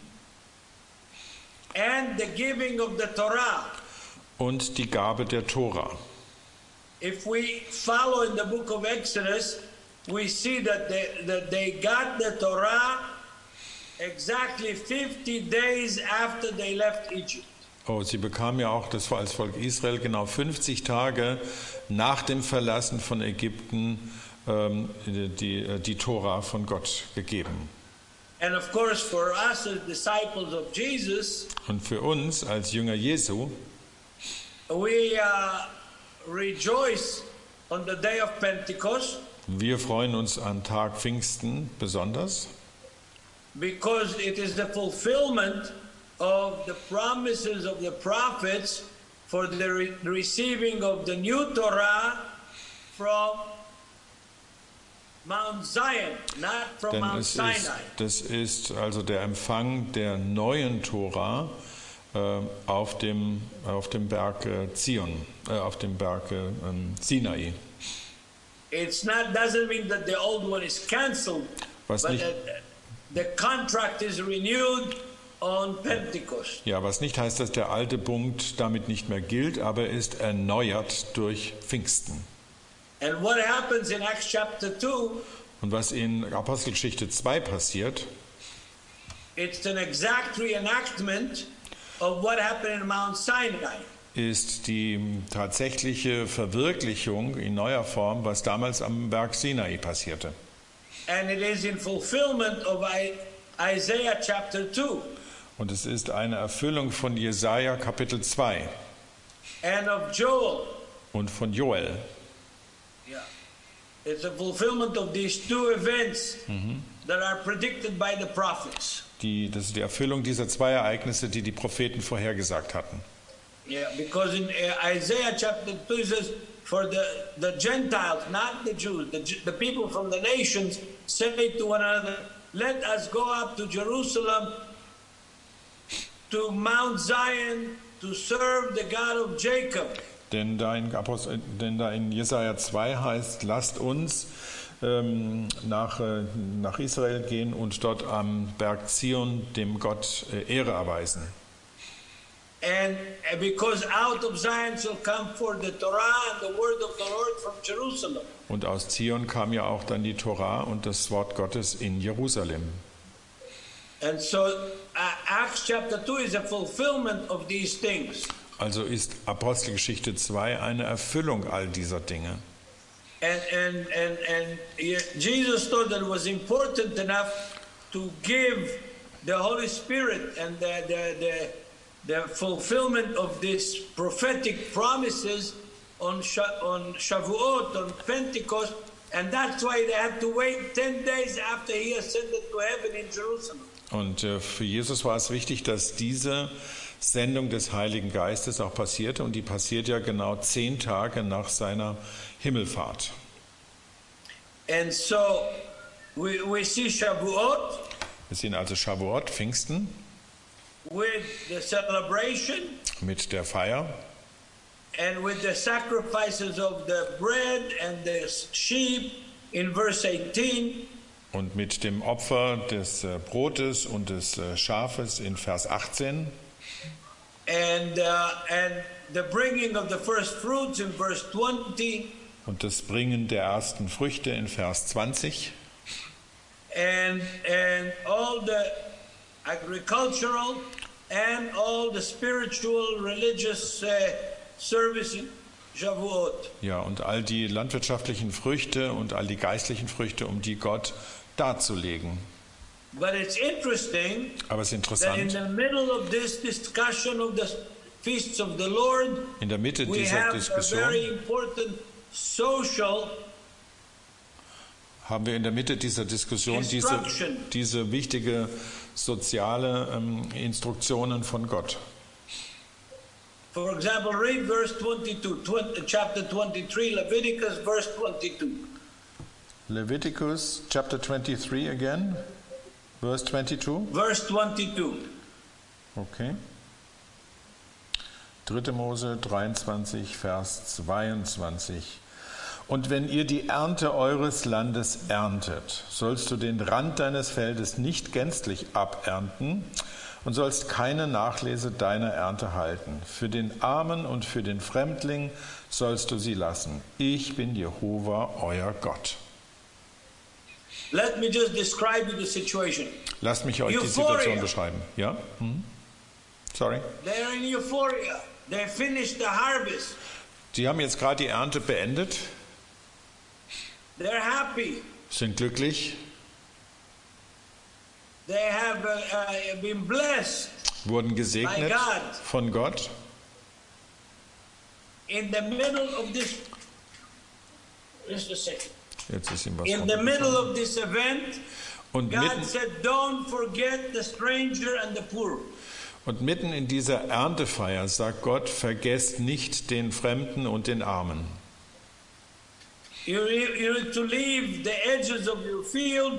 and the giving of the Torah. und die Gabe der Tora. If we follow in the book of Exodus, we see that they, that they got the Torah exactly fifty days after they left Egypt. Oh, sie bekamen ja auch das als Volk Israel genau fünfzig Tage nach dem Verlassen von Ägypten ähm, die, die Tora von Gott gegeben. And of course, for us as disciples of Jesus, Und für uns als Jünger Jesu, we uh, rejoice on the day of Pentecost wir freuen uns an Tag Pfingsten besonders, because it is the fulfillment of the promises of the prophets for the re- receiving of the new Torah from Mount Zion, not from denn Mount es ist, Sinai. das ist also der Empfang der neuen Tora äh, auf, dem, auf dem Berg äh, Zion, äh, auf dem Berg äh, Sinai. It's not doesn't mean that the old one is cancelled, Was but nicht, the, the contract is renewed on Pentecost. ja, was nicht heißt, dass der alte Bund damit nicht mehr gilt, aber er ist erneuert durch Pfingsten. And what happens in Acts chapter two, Und was in Apostelgeschichte zwei passiert, it's an exact reenactment of what happened in Mount Sinai. ist die tatsächliche Verwirklichung in neuer Form, was damals am Berg Sinai passierte. And it is in fulfillment of I- Isaiah chapter two Und es ist eine Erfüllung von Jesaja Kapitel zwei and of Joel. und von Joel. Yeah. It's a fulfillment of these two events that are predicted by the prophets. Die, das ist die Erfüllung dieser zwei Ereignisse, die die Propheten vorhergesagt hatten. Yeah, because in uh, Isaiah chapter two it says, for the, the Gentiles, not the Jews, the, Ju- the people from the nations say to one another, let us go up to Jerusalem, to Mount Zion, to serve the God of Jacob. Denn da in, Apostel, denn da in Jesaja zwei heißt, lasst uns ähm, nach, äh, nach Israel gehen und dort am Berg Zion dem Gott äh, Ehre erweisen. And uh, because out of Zion shall come forth the Torah and the word of the Lord from Jerusalem. Und aus Zion kam ja auch dann die Tora und das Wort Gottes in Jerusalem. And so uh, Acts chapter two is a fulfillment of these things. Also ist Apostelgeschichte zwei eine Erfüllung all dieser Dinge. And, and, and, and yeah, Jesus thought that it was important enough to give the Holy Spirit and the, the, the, the fulfillment of these prophetic promises on, Sha- on Shavuot, on Pentecost, and that's why they had to wait ten days after he ascended to heaven in Jerusalem. Und äh, für Jesus war es wichtig, dass diese Sendung des Heiligen Geistes auch passierte. Und die passiert ja genau zehn Tage nach seiner Himmelfahrt. And so we, we see Shavuot Wir sehen also Shavuot, Pfingsten, with the celebration mit der Feier and with the sacrifices of the bread and the sheep in verse eighteen. und mit dem Opfer des äh, Brotes und des äh, Schafes in Vers achtzehn And, uh, and the bringing of the first fruits in verse twenty, und das Bringen der ersten Früchte in Vers zwanzig and, and all the agricultural and all the spiritual religious uh, service in Shavuot. ja, und all die landwirtschaftlichen Früchte und all die geistlichen Früchte, um die Gott darzulegen. But it's interesting Aber es ist that in interessant, the middle of this discussion of the feasts of the Lord, in der Mitte we dieser have a very Diskussion important social haben wir in der Mitte dieser Diskussion diese, Instruction. diese wichtige soziale ähm, Instruktionen von Gott. For example, read verse twenty-two, twenty, chapter twenty-three, Leviticus, verse twenty-two. Leviticus chapter twenty-three again, verse twenty-two. Verse twenty-two. Okay. dritter Mose dreiundzwanzig, Vers zweiundzwanzig. Und wenn ihr die Ernte eures Landes erntet, sollst du den Rand deines Feldes nicht gänzlich abernten und sollst keine Nachlese deiner Ernte halten. Für den Armen und für den Fremdling sollst du sie lassen. Ich bin Jehova, euer Gott. Let me just describe you the situation. Lasst mich euch die Euphoria. Situation beschreiben. Ja? Hm? Sorry. They're in euphoria. They finished the harvest. Sie haben jetzt gerade die Ernte beendet, They're happy. sind glücklich, They have uh, uh, been blessed. wurden gesegnet My God. von Gott. In the middle of this, just a second. Jetzt ist ihm was In the middle runtergefallen. of this event, Und God mitten, said, "Don't forget the stranger and the poor." und mitten in dieser Erntefeier sagt Gott, vergesst nicht den Fremden und den Armen. You you need to leave the edges of your field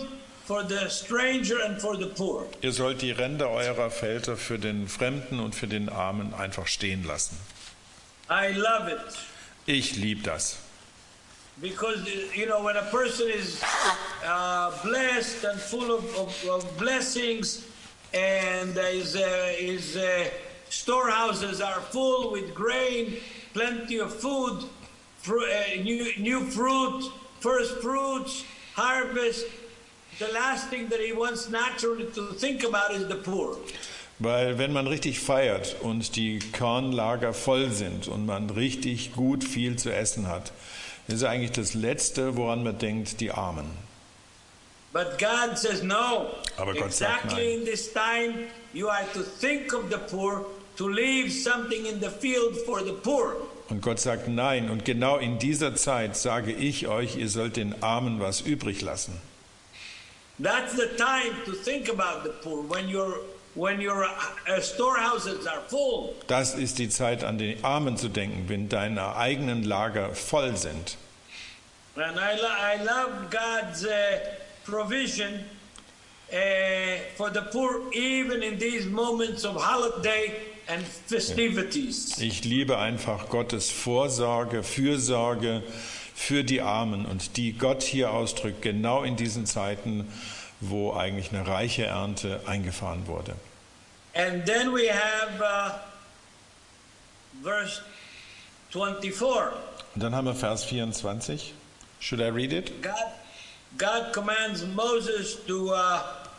for the stranger and for the poor. Ihr sollt die Ränder eurer Felder für den Fremden und für den Armen einfach stehen lassen. I love it. Ich liebe das. Because, you know, when a person is uh, blessed and full of, of, of blessings, and his, uh, his uh, storehouses are full with grain, plenty of food, fru- uh, new, new fruit, first fruits, harvest, the last thing that he wants naturally to think about is the poor. Weil wenn man richtig feiert und die Kornlager voll sind und man richtig gut viel zu essen hat, ist eigentlich das Letzte, woran man denkt, die Armen. But God says no. Aber Gott sagt exactly nein. in this time, you are to think of the poor, to leave something in the field for the poor. Und Gott sagt nein. Und genau in dieser Zeit sage ich euch, ihr sollt den Armen was übrig lassen. That's the time to think about the poor, when your when your uh, storehouses are full. Das ist die Zeit, an die Armen zu denken, wenn deine eigenen Lager voll sind. And I, lo- I love God's uh, provision uh, for the poor, even in these moments of holiday and festivities. Ich liebe einfach Gottes Vorsorge, Fürsorge für die Armen und die Gott hier ausdrückt, genau in diesen Zeiten, wo eigentlich eine reiche Ernte eingefahren wurde. And then we have uh, verse twenty-four. Und dann haben wir Vers vierundzwanzig. Should I read it? God, God commands Moses to, uh,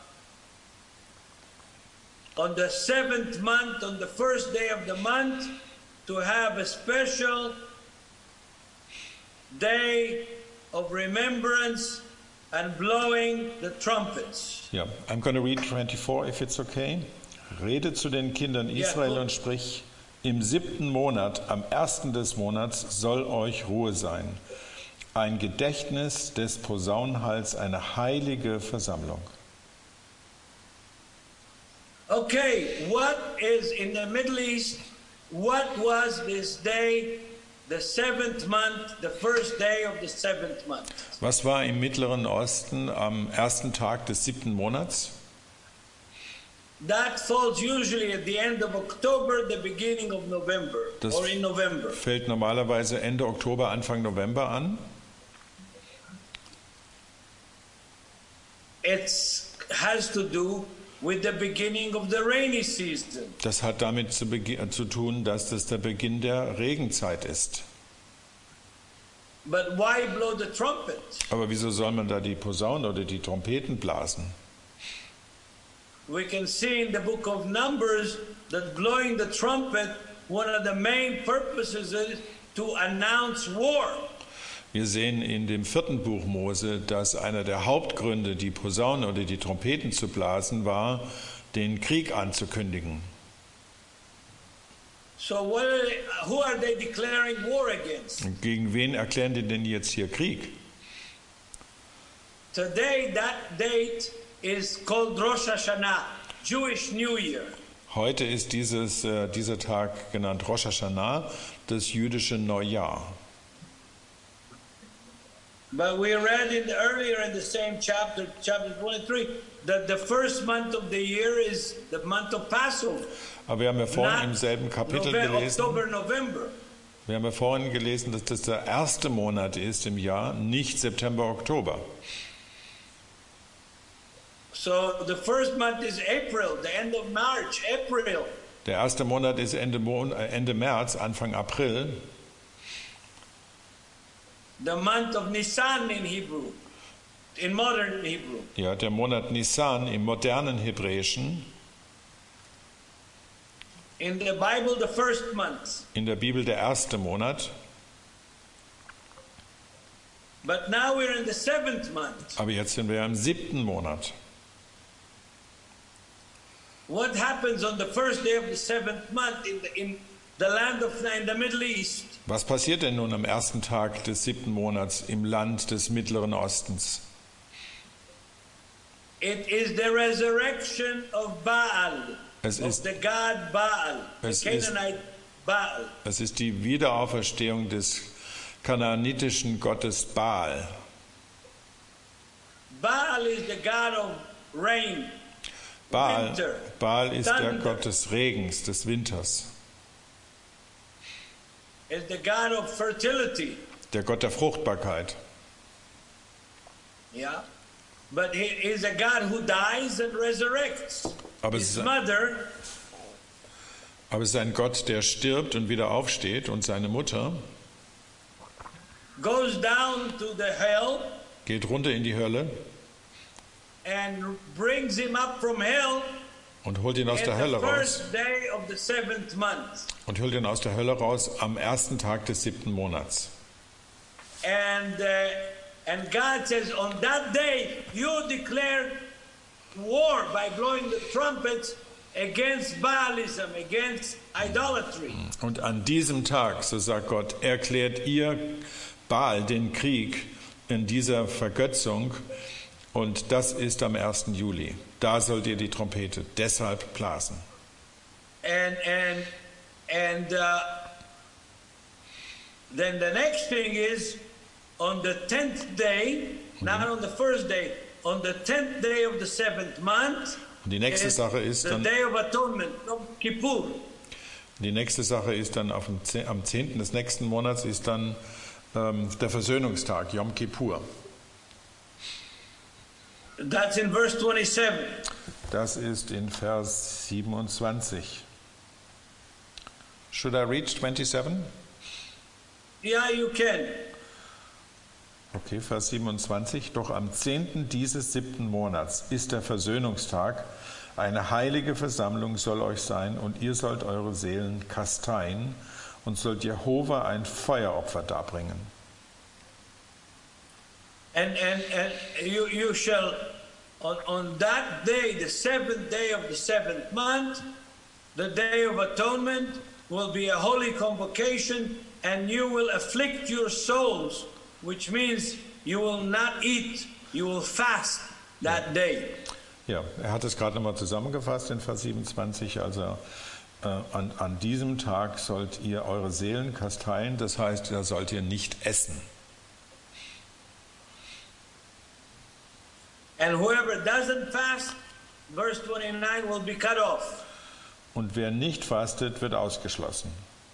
on the seventh month, on the first day of the month, to have a special day of remembrance and blowing the trumpets. Ja, I'm going to read twenty-four, if it's okay. Rede zu den Kindern Israel gut. und sprich, im siebten Monat, am ersten des Monats, soll euch Ruhe sein. Ein Gedächtnis des Posaunenhalls, eine heilige Versammlung. Okay, what is in the Middle East? What was this day, the seventh month, the first day of the seventh month? Was war im Mittleren Osten am ersten Tag des siebten Monats? That falls usually at the end of October, the beginning of November, Das or in November. fällt normalerweise Ende Oktober, Anfang November an. It has to do with the beginning of the rainy season. Das hat damit zu, begi- zu tun, dass das der Beginn der Regenzeit ist. But why blow the trumpet? Aber wieso soll man da die Posaune oder die Trompeten blasen? We can see in the book of Numbers that blowing the trumpet, one of the main purposes is to announce war. Wir sehen in dem vierten Buch Mose, dass einer der Hauptgründe, die Posaune oder die Trompeten zu blasen, war, den Krieg anzukündigen. So what are they, who are they declaring war against? Und gegen wen erklären die denn jetzt hier Krieg? Today, that date is called Rosh Hashanah, Jewish New Year. Heute ist dieses, äh, dieser Tag genannt Rosh Hashanah, das jüdische Neujahr. But we read in the, earlier in the same chapter, chapter twenty-three, that the first month of the year is the month of Passover. Aber wir haben ja vorhin im Not selben Kapitel November, gelesen, October, November. wir haben ja vorhin gelesen, dass das der erste Monat ist im Jahr, nicht September, Oktober. So the first month is April, the end of March, April. Der erste Monat ist Ende, Mon äh, Ende März, Anfang April. The month of Nisan in Hebrew, in modern Hebrew. Ja, der Monat Nisan im modernen Hebräischen. In the Bible, the first month. In der Bibel der erste Monat. But now we're in the seventh month. Aber jetzt sind wir im siebten Monat. What happens on the first day of the seventh month in the, in the land of in the Middle East? Was passiert denn nun am ersten Tag des siebten Monats im Land des Mittleren Ostens? It is the resurrection of Baal, Es of ist, the god Baal, the Es ist- Canaanite Baal. es ist die Wiederauferstehung des kanaanitischen Gottes Baal. Baal is the god of rain. Baal, Winter, Baal ist der thunder. Gott des Regens, des Winters, Is the god of fertility. der Gott der Fruchtbarkeit. Yeah. But he is a God who dies and resurrects. Aber es His ist, mother aber es ist ein Gott, der stirbt und wieder aufsteht, und seine Mutter goes down to the hell geht runter in die Hölle and brings him up from hell und holt ihn aus in der the Hölle raus. first day of the seventh month. Und holt ihn aus der Hölle raus am ersten Tag des siebten Monats. And uh, and God says, on that day you declare war by blowing the trumpets against Baalism, against idolatry. Und an diesem Tag, so sagt Gott, erklärt ihr Baal den Krieg in dieser Vergötzung, und das ist am ersten Juli. Da sollt ihr die Trompete deshalb blasen. And and and uh, then the next thing is on the tenth day, not on the first day, on the tenth day of the seventh month. Und die nächste is Sache ist the dann, Day of Atonement, Yom Kippur. die nächste Sache ist dann auf dem, Ze- am zehnten des nächsten Monats ist dann ähm, der Versöhnungstag, Yom Kippur. That's in verse twenty-seven. Das ist in Vers siebenundzwanzig. Should I read twenty-seven? Yeah, you can. Okay, Vers siebenundzwanzig. Doch am zehnten dieses siebten Monats ist der Versöhnungstag. Eine heilige Versammlung soll euch sein, und ihr sollt eure Seelen kasteien und sollt Jehova ein Feueropfer darbringen. And and and you you shall on, on that day, the seventh day of the seventh month, the day of atonement, will be a holy convocation, and you will afflict your souls, which means you will not eat, you will fast that day. Ja, er hat es gerade nochmal zusammengefasst in Vers siebenundzwanzig. Also äh, an, an diesem Tag sollt ihr eure Seelen kasteien, das heißt, da sollt ihr nicht essen. And whoever doesn't fast, verse twenty-nine, will be cut off. Und wer nicht fastet, wird ausgeschlossen.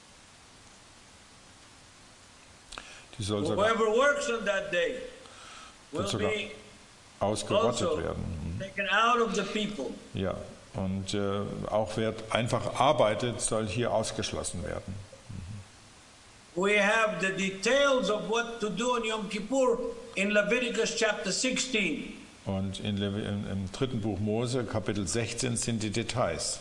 Die soll sogar Whoever works on that day will wird sogar be ausgerottet also werden. taken out of the people. Ja, und äh, auch wer einfach arbeitet, soll hier ausgeschlossen werden. We have the details of what to do on Yom Kippur in Leviticus chapter sixteen. Und in Le im, im dritten Buch Mose, Kapitel sechzehn, sind die Details.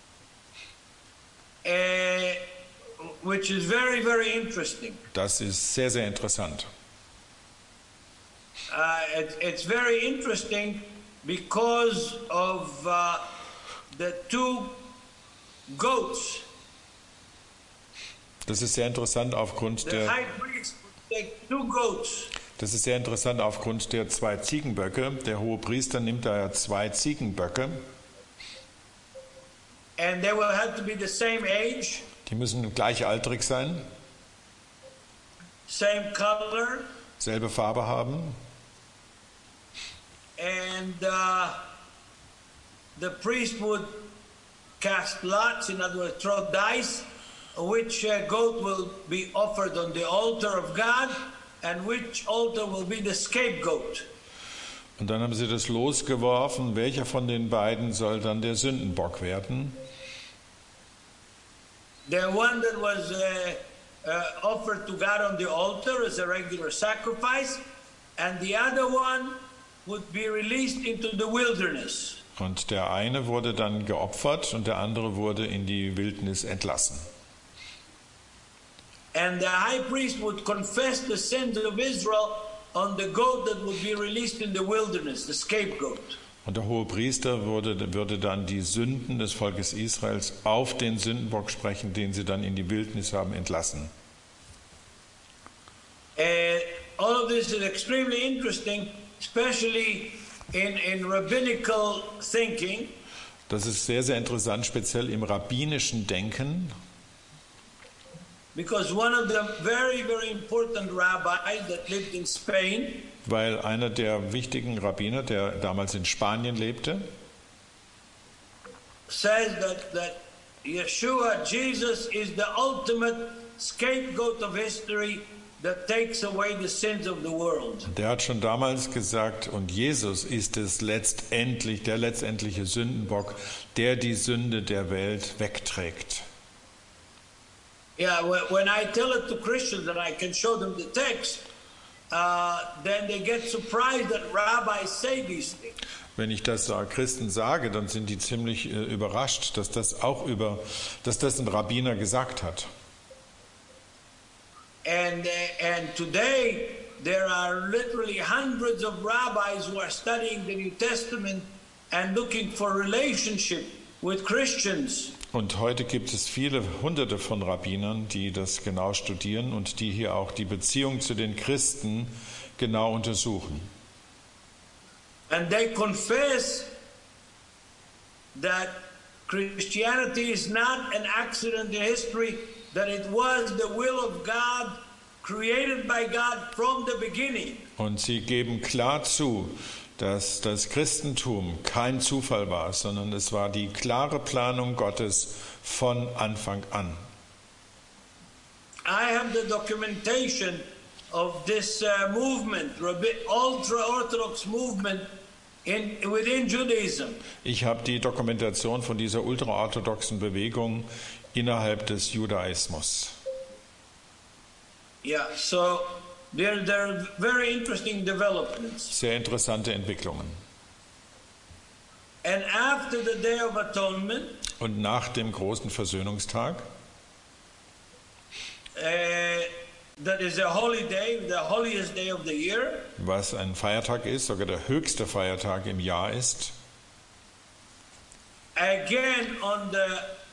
Uh, which is very, very interesting. Das ist sehr, sehr interessant. Uh, it, it's very interesting because of uh, the two goats. Das ist sehr interessant aufgrund The der high priest would take two goats. Das ist sehr interessant aufgrund der zwei Ziegenböcke. Der hohe Priester nimmt daher zwei Ziegenböcke. And they will have to be the same age, Die müssen gleichaltrig sein, same color, selbe Farbe haben. and uh, the priest would cast lots, in other words, throw dice, which uh, goat will be offered on the altar of God, and which altar will be the scapegoat. Und dann haben sie das losgeworfen, welcher von den beiden soll dann der Sündenbock werden. The one that was uh, uh, offered to God on the altar as a regular sacrifice, and the other one would be released into the wilderness. Und der eine wurde dann geopfert und der andere wurde in die Wildnis entlassen. And the high priest would confess the sins of Israel on the goat that would be released in the wilderness, the scapegoat. Und der hohe Priester würde, würde dann die Sünden des Volkes Israels auf den Sündenbock sprechen, den sie dann in die Wildnis haben entlassen. Uh, all of this is extremely interesting, especially in, in rabbinical thinking. Das ist sehr, sehr interessant, speziell im rabbinischen Denken. because one of the very, very important rabbis that lived in Spain, weil einer der wichtigen Rabbiner, der damals in Spanien lebte, says that, that Yeshua, Jesus, is the ultimate scapegoat of history that takes away the sins of the world. Der hat schon damals gesagt, und Jesus ist es letztendlich, der letztendliche Sündenbock, der die Sünde der Welt wegträgt. Yeah, when I tell it to Christians and I can show them the text, uh, then they get surprised that rabbis say these things. Wenn ich das Christen sage, dann sind die ziemlich äh, überrascht, dass das auch über, dass das ein Rabbiner gesagt hat. And, uh, and today there are literally hundreds of rabbis who are studying the New Testament and looking for relationship with Christians. Und heute gibt es viele Hunderte von Rabbinern, die das genau studieren und die hier auch die Beziehung zu den Christen genau untersuchen. And they confess that Christianity is not an accident in history, that it was the will of God, created by God from the beginning. Und sie geben klar zu, dass das Christentum kein Zufall war, sondern es war die klare Planung Gottes von Anfang an. I have the documentation of this uh, movement, ultra-Orthodox movement in, within Judaism. Ich habe die Dokumentation von dieser ultraorthodoxen Bewegung innerhalb des Judaismus. Yeah, so there, there are very interesting developments. Sehr interessante Entwicklungen. And after the Day of Atonement, und nach dem großen Versöhnungstag, uh, that is a holy day, the holiest day of the year, was ein Feiertag ist, sogar der höchste Feiertag im Jahr ist, again on the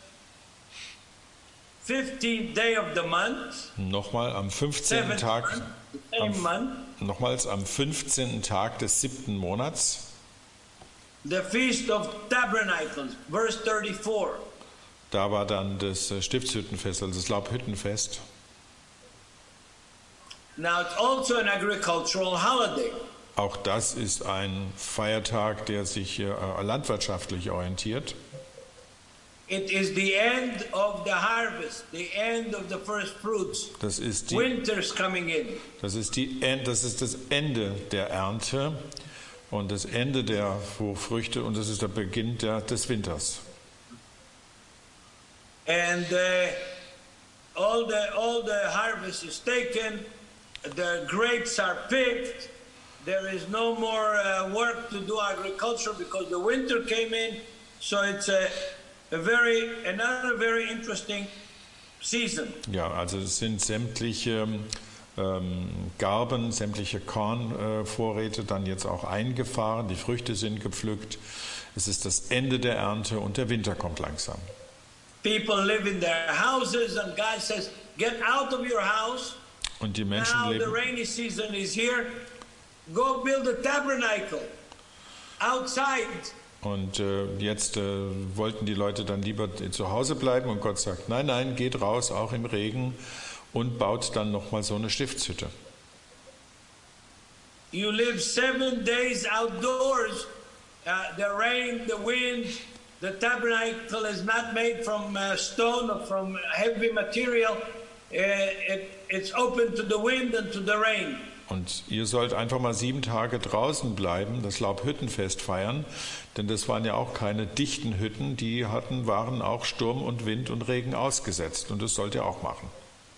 fifteenth day of the month, nochmal am fünfzehnten Tag, month, am, nochmals am fünfzehnten Tag des siebten Monats, the Feast of Tabernacles, verse thirty-four. Da war dann das Stiftshüttenfest, also das Laubhüttenfest. Now it's also an agricultural holiday. Auch das ist ein Feiertag, der sich äh, landwirtschaftlich orientiert. It is the end of the harvest, the end of the first fruits. Das ist die, Winter's coming in. Das ist, die, das ist das Ende der Ernte und das Ende der Früchte und das ist der Beginn der, des Winters. And uh, all the all the harvest is taken, the grapes are picked. There is no more uh, work to do agriculture because the winter came in. So it's a, a very another very interesting season. Ja, also es sind sämtliche ähm, Garben, sämtliche Kornvorräte äh, dann jetzt auch eingefahren. Die Früchte sind gepflückt. Es ist das Ende der Ernte und der Winter kommt langsam. People live in their houses and God says, "Get out of your house." Und die Menschen Now the leben. rainy season is here. Go build a tabernacle outside. Und äh, jetzt äh, wollten die Leute dann lieber zu Hause bleiben und Gott sagt, nein, nein, geht raus, auch im Regen und baut dann nochmal so eine Stiftshütte. You live seven days outdoors. Uh, the rain, the wind, the tabernacle is not made from uh, stone or from heavy material. Uh, it, it's open to the wind and to the rain. Und ihr sollt einfach mal sieben Tage draußen bleiben, das Laubhüttenfest feiern, denn das waren ja auch keine dichten Hütten, die hatten, waren auch Sturm und Wind und Regen ausgesetzt und das sollt ihr auch machen.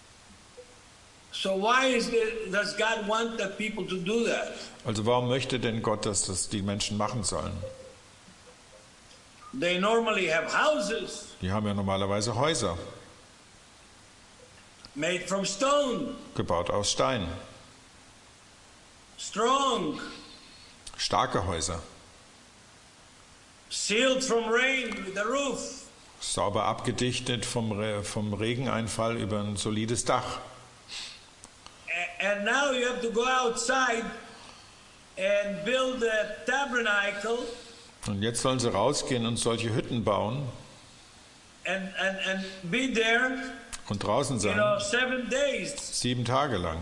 So why is it, does God want the people to do that? Also warum möchte denn Gott, dass das die Menschen machen sollen? They normally have houses Die haben ja normalerweise Häuser, made from stone, gebaut aus Stein, strong, starke Häuser, sealed from rain with the roof. sauber abgedichtet vom, Re vom Regeneinfall über ein solides Dach. And now you have to go outside and build a tabernacle Und jetzt sollen sie rausgehen und solche Hütten bauen and, and, and be there Und draußen you sein, know, seven days. sieben Tage lang.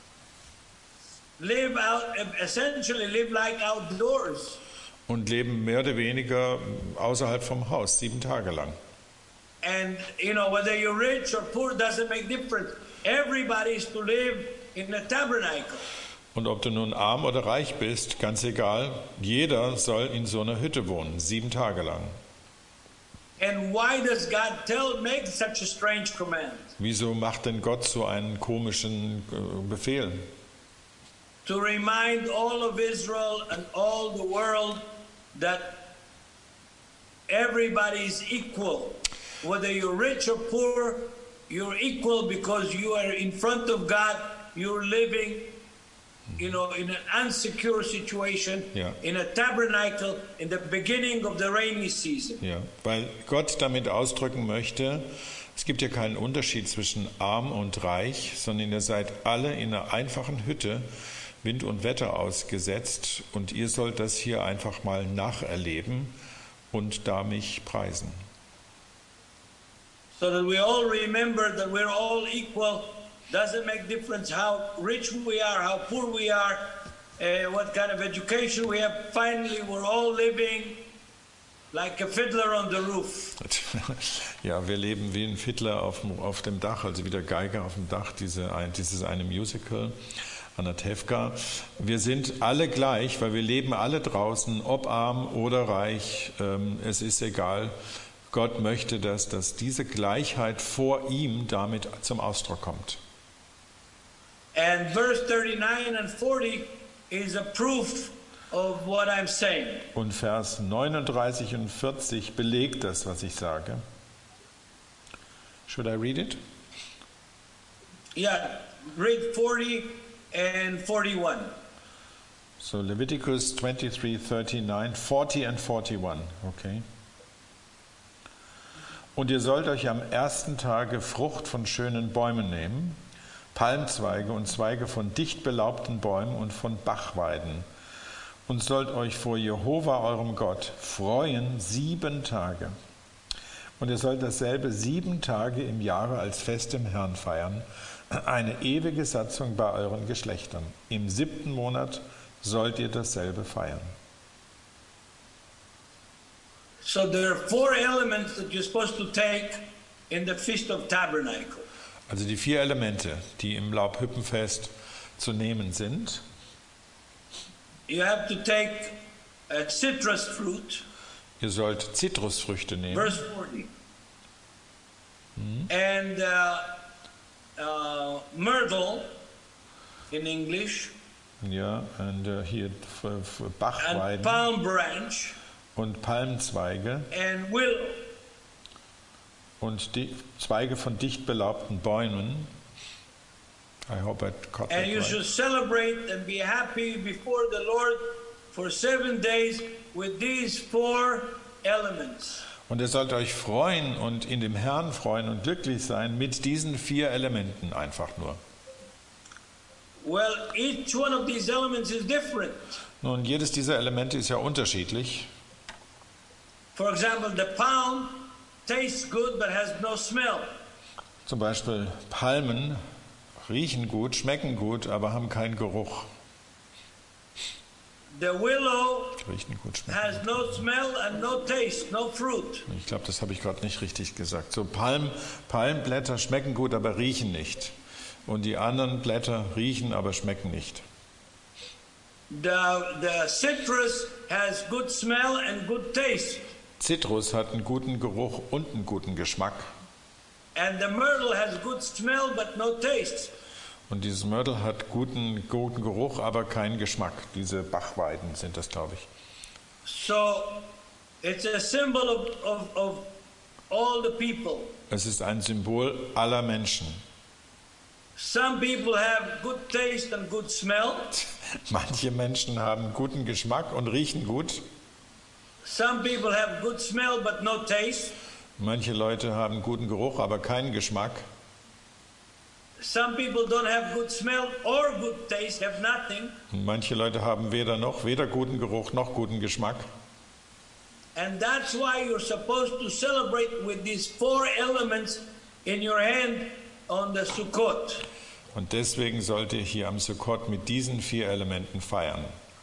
Live out, essentially live like outdoors. Und leben mehr oder weniger außerhalb vom Haus, sieben Tage lang. And, you know, whether you're rich or poor doesn't make difference. Everybody is to live in a tabernacle. Und ob du nun arm oder reich bist, ganz egal, jeder soll in so einer Hütte wohnen, sieben Tage lang. And why does God tell, make such a strange command? Wieso macht denn Gott so einen komischen äh, Befehl? To remind all of Israel and all the world that everybody is equal. Whether you're rich or poor, you're equal because you are in front of God, you're living, you know, in an unsecure situation, Ja. in a tabernacle, in the beginning of the rainy season. Ja, weil Gott damit ausdrücken möchte, es gibt ja keinen Unterschied zwischen arm und reich, sondern ihr seid alle in einer einfachen Hütte, Wind und Wetter ausgesetzt, und ihr sollt das hier einfach mal nacherleben und da mich preisen. So that we all remember that we're all equal. Doesn't make difference how rich we are, how poor we are, uh, what kind of education we have. Finally, we're all living like a fiddler on the roof. Ja, wir leben wie ein Fiddler auf dem, auf dem Dach, also wie der Geiger auf dem Dach, diese, ein, dieses eine Musical, Anatevka. Wir sind alle gleich, weil wir leben alle draußen, ob arm oder reich, ähm, es ist egal. Gott möchte, dass, dass diese Gleichheit vor ihm damit zum Ausdruck kommt. And verse thirty-nine and forty is a proof of what I'm saying. Und Vers neununddreißig und vierzig belegt das, was ich sage. Should I read it? Yeah, read forty and forty-one. So Leviticus twenty-three, thirty-nine, forty and forty-one. Okay. Und ihr sollt euch am ersten Tage Frucht von schönen Bäumen nehmen, Palmzweige und Zweige von dicht belaubten Bäumen und von Bachweiden, und sollt euch vor Jehova eurem Gott freuen sieben Tage. Und ihr sollt dasselbe sieben Tage im Jahre als Fest im Herrn feiern, eine ewige Satzung bei euren Geschlechtern. Im siebten Monat sollt ihr dasselbe feiern. So there are four elements that you're supposed to take in the Feast of Tabernacle. Also die vier Elemente, die im Laubhüppenfest zu nehmen sind. You have to take a citrus fruit, Ihr sollt Zitrusfrüchte nehmen. verse forty, and uh, uh, myrtle in English, Ja, und äh, hier f- f- and Bachweiden palm branch, und Palmzweige and willow. und die Zweige von dicht belaubten Bäumen. I hope I caught that And you right. should celebrate and be happy before the Lord for seven days with these four elements. Und ihr sollt euch freuen und in dem Herrn freuen und glücklich sein mit diesen vier Elementen einfach nur. Well, each one of these elements is different. Nun, jedes dieser Elemente ist ja unterschiedlich. For example, the palm tastes good but has no smell. Zum Beispiel Palmen riechen gut, schmecken gut, aber haben keinen Geruch. The willow Riechen gut, schmecken has gut. no smell and no taste, no fruit. Ich glaube, das habe ich gerade nicht richtig gesagt. So Palm, Palmblätter schmecken gut, aber riechen nicht. Und die anderen Blätter riechen, aber schmecken nicht. The, the citrus has good smell and good taste. Zitrus hat einen guten Geruch und einen guten Geschmack. And the myrtle has good smell but no taste. Und dieses Myrtle hat guten, guten Geruch, aber keinen Geschmack. Diese Bachweiden sind das, glaube ich. So it's a symbol of, of, of all the people. Es ist ein Symbol aller Menschen. Some people have good taste and good smell. Manche Menschen haben guten Geschmack und riechen gut. Some people have good smell but no taste. Manche Leute haben guten Geruch, aber keinen Geschmack. Some people don't have good smell or good taste, have nothing. Und manche Leute haben weder noch, weder guten Geruch noch guten Geschmack. And that's why you're supposed to celebrate with these four elements in your hand on the Sukkot. Und deswegen sollt ihr hier am Sukkot mit diesen vier Elementen feiern.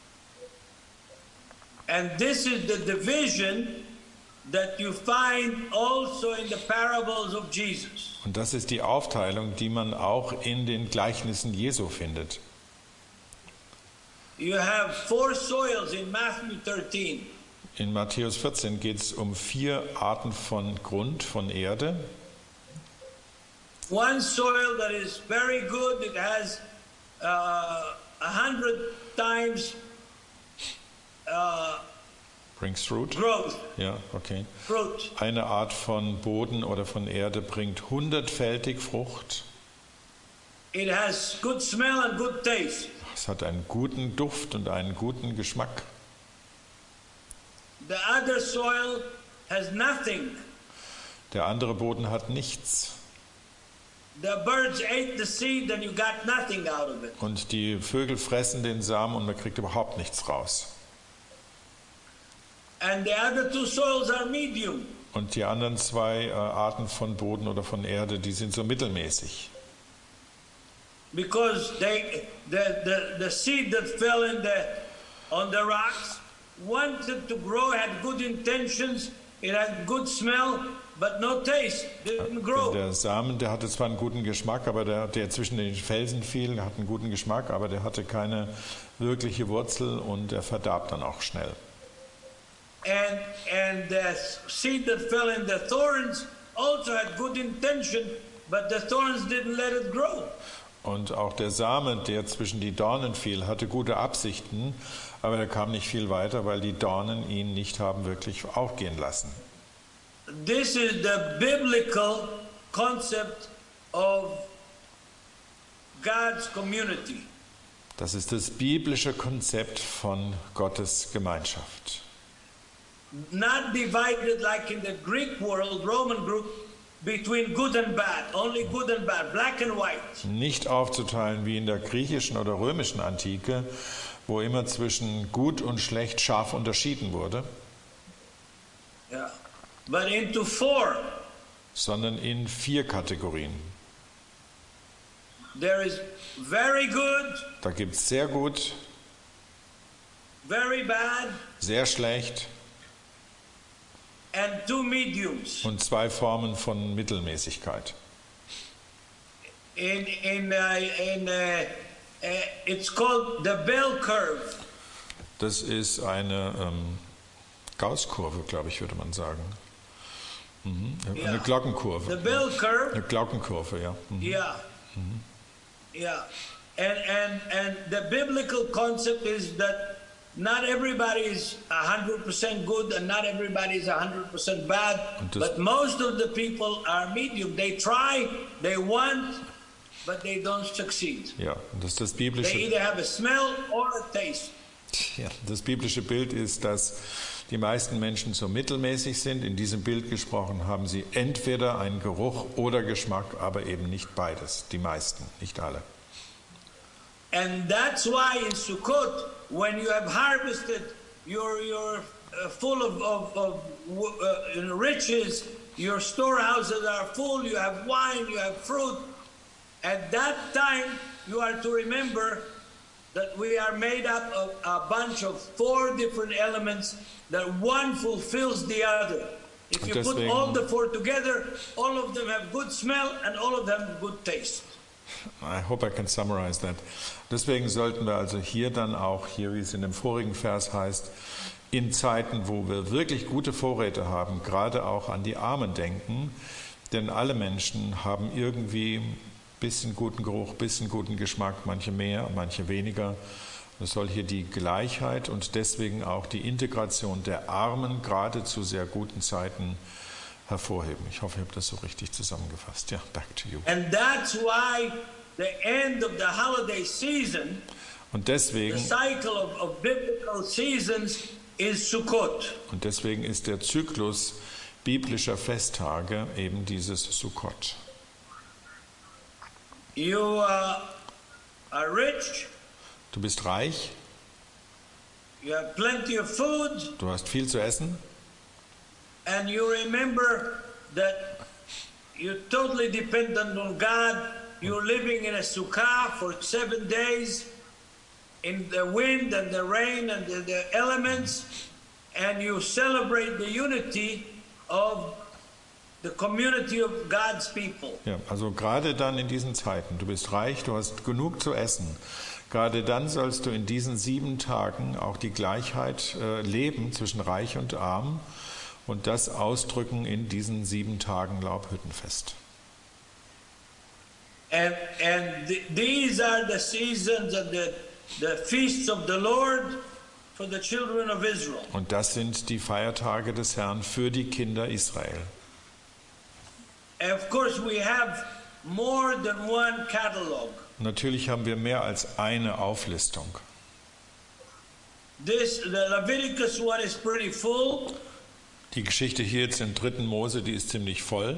And this is the division that you find also in the parables of Jesus. Und das ist die Aufteilung, die man auch in den Gleichnissen Jesu findet. You have four soils in Matthew thirteen. In Matthäus vierzehn geht es um vier Arten von Grund, von Erde. One soil that is very good, it has uh, a hundred times uh, Brings fruit. growth, Ja, okay. fruit. Eine Art von Boden oder von Erde bringt hundertfältig Frucht. It has good smell and good taste. Es hat einen guten Duft und einen guten Geschmack. The other soil has nothing. Der andere Boden hat nichts. The birds ate the seed and you got nothing out of it. Und die Vögel fressen den Samen und man kriegt überhaupt nichts raus. And the other two soils are medium. Und die anderen zwei äh, Arten von Boden oder von Erde, die sind so mittelmäßig. Because they, the, the, the seed that fell in the, on the rocks wanted to grow, had good intentions, it had good smell, but no taste, didn't grow. Der Samen, der hatte zwar einen guten Geschmack, aber der, der zwischen den Felsen fiel, hat einen guten Geschmack, aber der hatte keine wirkliche Wurzel und er verdarb dann auch schnell. And, and the seed that fell in the thorns also had good intention, but the thorns didn't let it grow. Und auch der Same, der zwischen die Dornen fiel, hatte gute Absichten, aber er kam nicht viel weiter, weil die Dornen ihn nicht haben wirklich aufgehen lassen. This is the biblical concept of God's community. Das ist das biblische Konzept von Gottes Gemeinschaft. Not divided like in the Greek world, Roman group, between good and bad, only good and bad, black and white. Nicht aufzuteilen wie in der griechischen oder römischen Antike, wo immer zwischen gut und schlecht scharf unterschieden wurde, Yeah. But into four. sondern in vier Kategorien. There is very good, Da gibt es sehr gut, very bad, sehr schlecht and two mediums. und zwei Formen von Mittelmäßigkeit. In in uh, in uh, uh, it's called the bell curve. Das ist eine ähm, Gaußkurve, glaube ich, würde man sagen. Mhm. Eine Yeah. Glockenkurve. The bell curve. Eine Glockenkurve, ja. Mhm. Yeah. Yeah. And and and the biblical concept is that not everybody is one hundred percent good and not everybody is one hundred percent bad, Und das- but most of the people are medium. They try, they want, but they don't succeed. Ja, und das, das They biblische either have a smell or a taste. Ja, das biblische Bild ist, dass die meisten Menschen so mittelmäßig sind. In diesem Bild gesprochen haben sie entweder einen Geruch oder Geschmack, aber eben nicht beides. Die meisten, nicht alle. And that's why in Sukkot, when you have harvested, you're, you're uh, full of, of, of uh, riches, your storehouses are full, you have wine, you have fruit. At that time, you are to remember that we are made up of a bunch of four different elements, that one fulfills the other. If you put Deswegen- all the four together, all of them have good smell and all of them have good taste. I hope I can summarize that. Deswegen sollten wir also hier dann auch, hier wie es in dem vorigen Vers heißt, in Zeiten, wo wir wirklich gute Vorräte haben, gerade auch an die Armen denken, denn alle Menschen haben irgendwie ein bisschen guten Geruch, bisschen guten Geschmack, manche mehr, manche weniger. Es soll hier die Gleichheit und deswegen auch die Integration der Armen gerade zu sehr guten Zeiten hervorheben. Ich hoffe, ich habe das so richtig zusammengefasst. Ja, back to you. And that's why the end of the holiday season, Und the deswegen, cycle of, of biblical seasons, is Sukkot. und deswegen ist der Zyklus biblischer Festtage eben dieses Sukkot. You uh, are rich, Du bist reich, you have plenty of food, du hast viel zu essen and you remember that you're totally dependent on God. You're living in a sukkah for seven days in the wind and the rain and the, the elements, and you celebrate the unity of the community of God's people. Ja, also gerade dann in diesen Zeiten, du bist reich, du hast genug zu essen. Gerade dann sollst du in diesen sieben Tagen auch die Gleichheit äh, leben zwischen Reich und Arm und das ausdrücken in diesen sieben Tagen Laubhüttenfest. And and th- these are the seasons and the the feasts of the Lord for the children of Israel. Und das sind die Feiertage des Herrn für die Kinder Israel. And of course, we have more than one catalog. Natürlich haben wir mehr als eine Auflistung. This the Leviticus one is pretty full. Die Geschichte hier jetzt im dritten Mose, die ist ziemlich voll.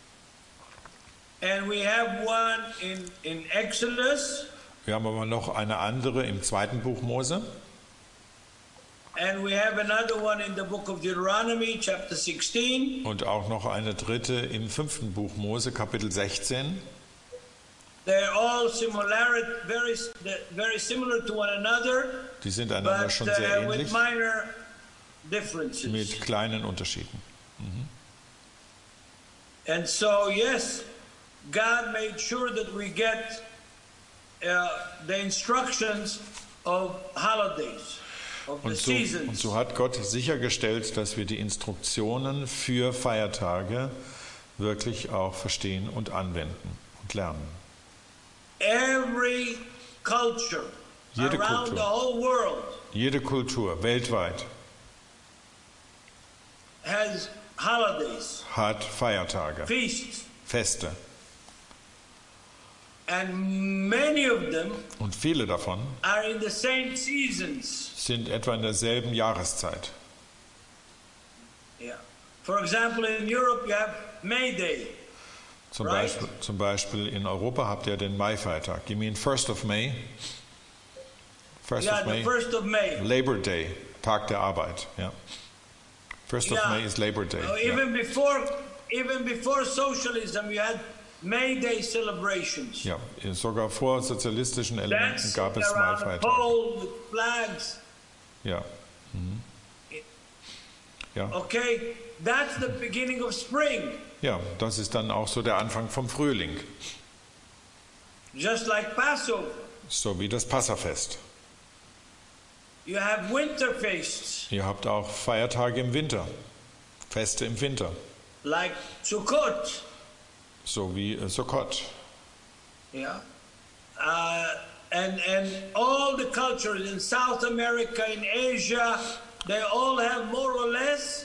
And we have one in, in Exodus. Wir haben aber noch eine andere im zweiten Buch Mose. And we have another one in the book of Deuteronomy, chapter sixteen. Und auch noch eine dritte im fünften Buch Mose, Kapitel sechzehn. They're all similar, very, very similar to one another, Die sind einander but schon sehr uh, with ähnlich, minor differences. mit kleinen Unterschieden. And so, yes, God made sure that we get uh, the instructions of holidays, of the Und so, und seasons. so hat Gott sichergestellt, dass wir die Instruktionen für Feiertage wirklich auch verstehen und anwenden und lernen. Every culture Jede around Kultur. the whole world Jede Kultur weltweit has holidays, hat Feiertage, feasts, Feste. and many of them Und viele davon are in the same seasons. sind etwa in derselben Jahreszeit. Yeah. For example, in Europe you have May Day. Zum, Right. Beispiel, zum Beispiel in Europa habt ihr den Mai-Feiertag. You mean first of May? First Yeah, of the May. first of May. Labor Day, Tag der Arbeit. Ja. First of Yeah. May is Labor Day. Uh, Ja. even before, even before socialism, you had May Day celebrations. Ja, sogar vor sozialistischen Elementen Dancing gab es around a Mai-Feiertage. pole with flags. Ja. Mhm. Ja. Okay, that's the beginning of spring. Ja, das ist dann auch so der Anfang vom Frühling, Just like Passover, so wie das Passafest. you have winter feasts Ihr habt auch Feiertage im Winter, Feste im Winter, like Sukkot. so wie äh, Sukkot. Yeah, uh, and and all the cultures in South America, in Asia, they all have more or less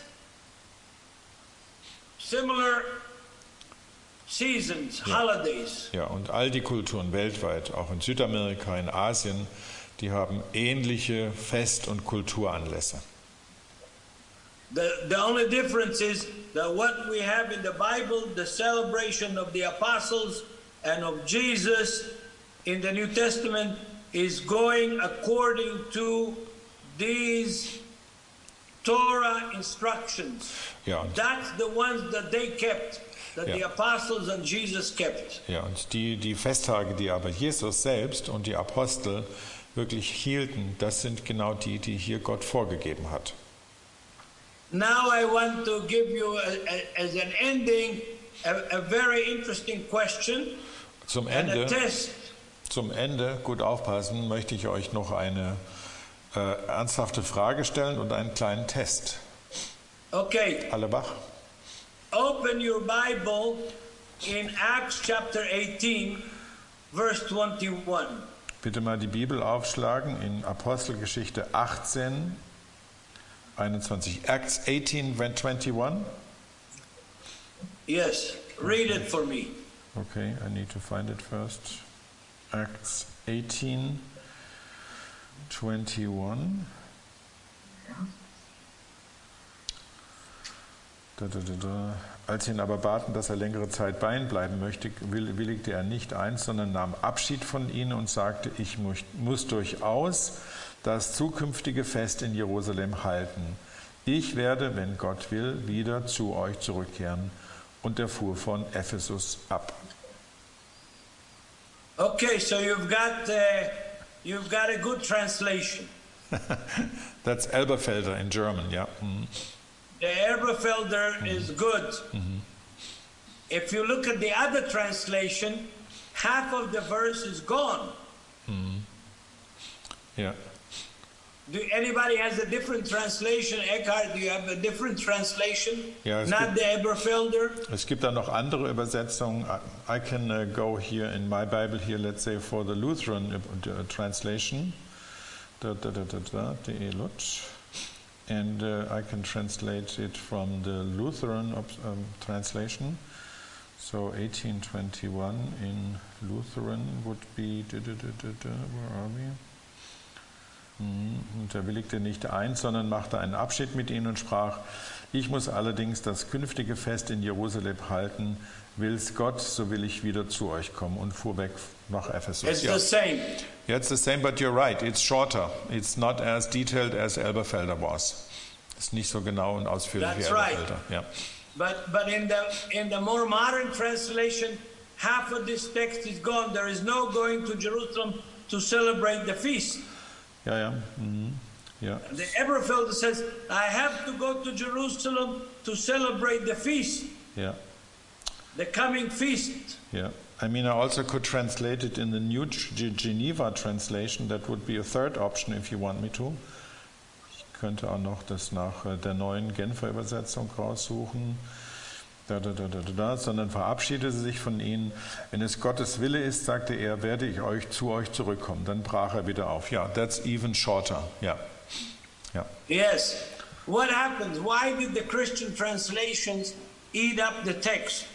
similar seasons, holidays. Ja, und all die Kulturen weltweit, auch in Südamerika, in Asien, die haben ähnliche Fest- und Kulturanlässe. The the only difference is that what we have in the Bible, the celebration of the apostles and of Jesus in the New Testament, is going according to these Torah instructions. Ja, und, That's the ones that they kept, that Ja. the apostles and Jesus kept. ja, und die, die Festtage, die aber Jesus selbst und die Apostel wirklich hielten, das sind genau die, die hier Gott vorgegeben hat. Now I want to give you, a, a, as an ending, a, a very interesting question Zum and a Ende, test. zum Ende, gut aufpassen, möchte ich euch noch eine äh, ernsthafte Frage stellen und einen kleinen Test. Okay, Alle wach? open your Bible in Acts chapter eighteen, verse twenty-one. Bitte mal die Bibel aufschlagen in Apostelgeschichte achtzehn, einundzwanzig. Acts eighteen, twenty-one. Yes, read it for me. Okay, I need to find it first. Acts eighteen, twenty-one. Da, da, da, da. Als sie ihn aber baten, dass er längere Zeit bei ihnen bleiben möchte, willigte er nicht ein, sondern nahm Abschied von ihnen und sagte, ich muss durchaus das zukünftige Fest in Jerusalem halten. Ich werde, wenn Gott will, wieder zu euch zurückkehren Und er fuhr von Ephesus ab. Okay, so you've got uh, you've got a good translation. That's Elberfelder in German, yeah. Mm. The Elberfelder mm-hmm. is good. Mm-hmm. If you look at the other translation, half of the verse is gone. Mm. Yeah. Do anybody has a different translation? Eckhart, do you have a different translation? Ja, es Not gibt, the Elberfelder? Es gibt da noch andere Übersetzungen. I, I can uh, go here in my Bible here, let's say for the Lutheran uh, translation. Da, da, da, da, da, de Lutsch. And uh, I can translate it from the Lutheran um, translation. So eighteen twenty-one in Lutheran would be, da, da, da, da, da, where are we? Und er willigte nicht ein, sondern machte einen Abschied mit ihnen und sprach: Ich muss allerdings das künftige Fest in Jerusalem halten. Will's Gott, so will ich wieder zu euch kommen. Und fuhr weg nach Ephesus. It's yeah. the same. Yeah, it's the same, but you're right. It's shorter. It's not as detailed as Elberfelder was. Ist nicht so genau und ausführlich That's wie Elberfelder. Right. Yeah. But but in the in the more modern translation, half of this text is gone. There is no going to Jerusalem to celebrate the feast. Ja, ja. Mhm. Ja. The Elberfelder says, I have to go to Jerusalem to celebrate the feast. Yeah. The coming feast. Yeah. I mean, I also could translate it in the New Geneva translation. That would be a third option if you want me to. Ich könnte auch noch das nach der neuen Genfer Übersetzung raussuchen. Da, da, da, da, da, sondern verabschiedete sich von ihnen. Wenn es Gottes Wille ist, sagte er, werde ich euch zu euch zurückkommen. Dann brach er wieder auf. Ja, that's even shorter. Ja. Ja. Yes. What happens? Why did the Christian translations eat up the text?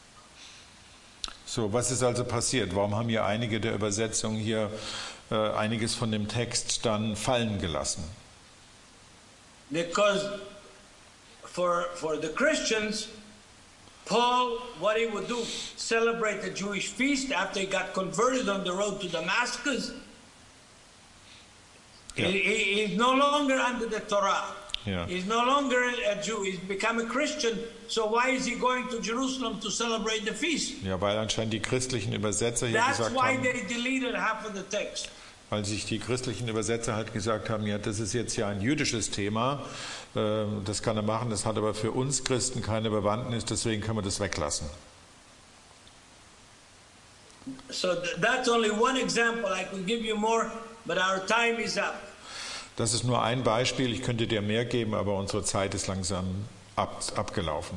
So, was ist also passiert? Warum haben hier einige der Übersetzungen hier äh, einiges von dem Text dann fallen gelassen? Because for for the Christians, Paul, what he would do, celebrate the Jewish feast after he got converted on the road to Damascus. Yeah. He, he, he's no longer under the Torah. Yeah. He's no longer a Jew. He's become a Christian. So why is he going to Jerusalem to celebrate the feast? Ja, weil anscheinend die christlichen Übersetzer hier That's gesagt why haben, they deleted half of the text. weil sich die christlichen Übersetzer halt gesagt haben, ja, das ist jetzt ja ein jüdisches Thema, äh, das kann er machen, das hat aber für uns Christen keine Bewandtnis, deswegen können wir das weglassen. So th that's only one example. I could give you more, but our time is up. Das ist nur ein Beispiel, ich könnte dir mehr geben, aber unsere Zeit ist langsam ab, abgelaufen.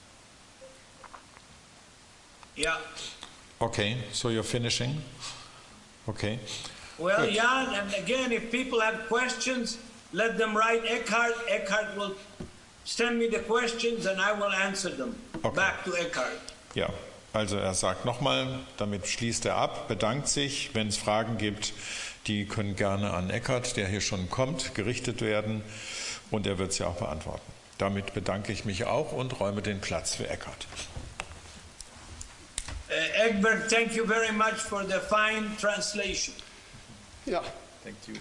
Yeah. Okay, so you're finishing? Okay. Well, Good. yeah, and again, if people have questions, let them write Eckhart. Eckhart will send me the questions and I will answer them. Okay. Back to Eckhart. Ja, also er sagt nochmal, damit schließt er ab, bedankt sich, wenn es Fragen gibt, die können gerne an Eckhart, der hier schon kommt, gerichtet werden und er wird sie auch beantworten. Damit bedanke ich mich auch und räume den Platz für Eckhart. Uh, Egbert, thank you very much for the fine translation. Ja. Thank you.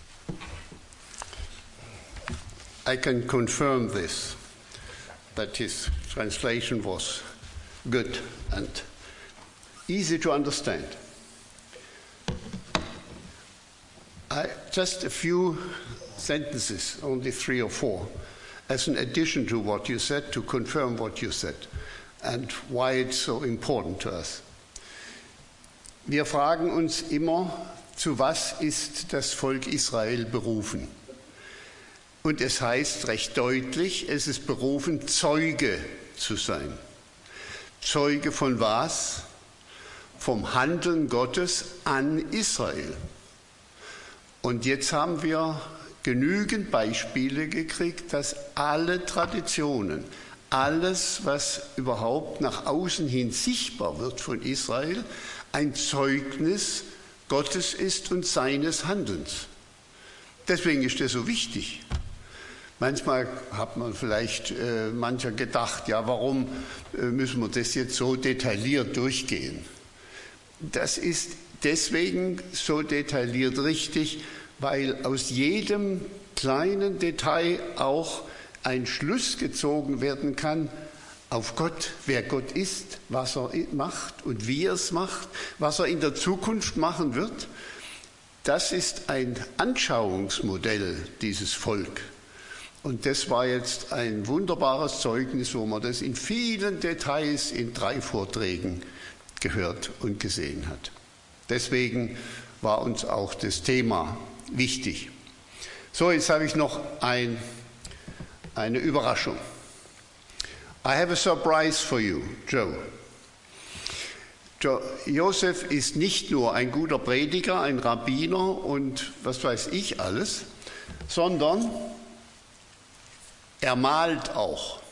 I can confirm this, that his translation was good and easy to understand. I, just a few sentences, only three or four, as an addition to what you said, to confirm what you said and why it's so important to us. Wir fragen uns immer, zu was ist das Volk Israel berufen? Und es heißt recht deutlich, es ist berufen, Zeuge zu sein. Zeuge von was? Vom Handeln Gottes an Israel. Und jetzt haben wir genügend Beispiele gekriegt, dass alle Traditionen, alles, was überhaupt nach außen hin sichtbar wird von Israel, ein Zeugnis Gottes ist und seines Handelns. Deswegen ist das so wichtig. Manchmal hat man vielleicht äh, mancher gedacht, ja, warum äh, müssen wir das jetzt so detailliert durchgehen? Das ist deswegen so detailliert richtig, weil aus jedem kleinen Detail auch ein Schluss gezogen werden kann, auf Gott, wer Gott ist, was er macht und wie er es macht, was er in der Zukunft machen wird. Das ist ein Anschauungsmodell, dieses Volk. Und das war jetzt ein wunderbares Zeugnis, wo man das in vielen Details in drei Vorträgen gehört und gesehen hat. Deswegen war uns auch das Thema wichtig. So, jetzt habe ich noch ein, eine Überraschung. I have a surprise for you, Joe. Jo- Josef ist nicht nur ein guter Prediger, ein Rabbiner und was weiß ich alles, sondern er malt auch.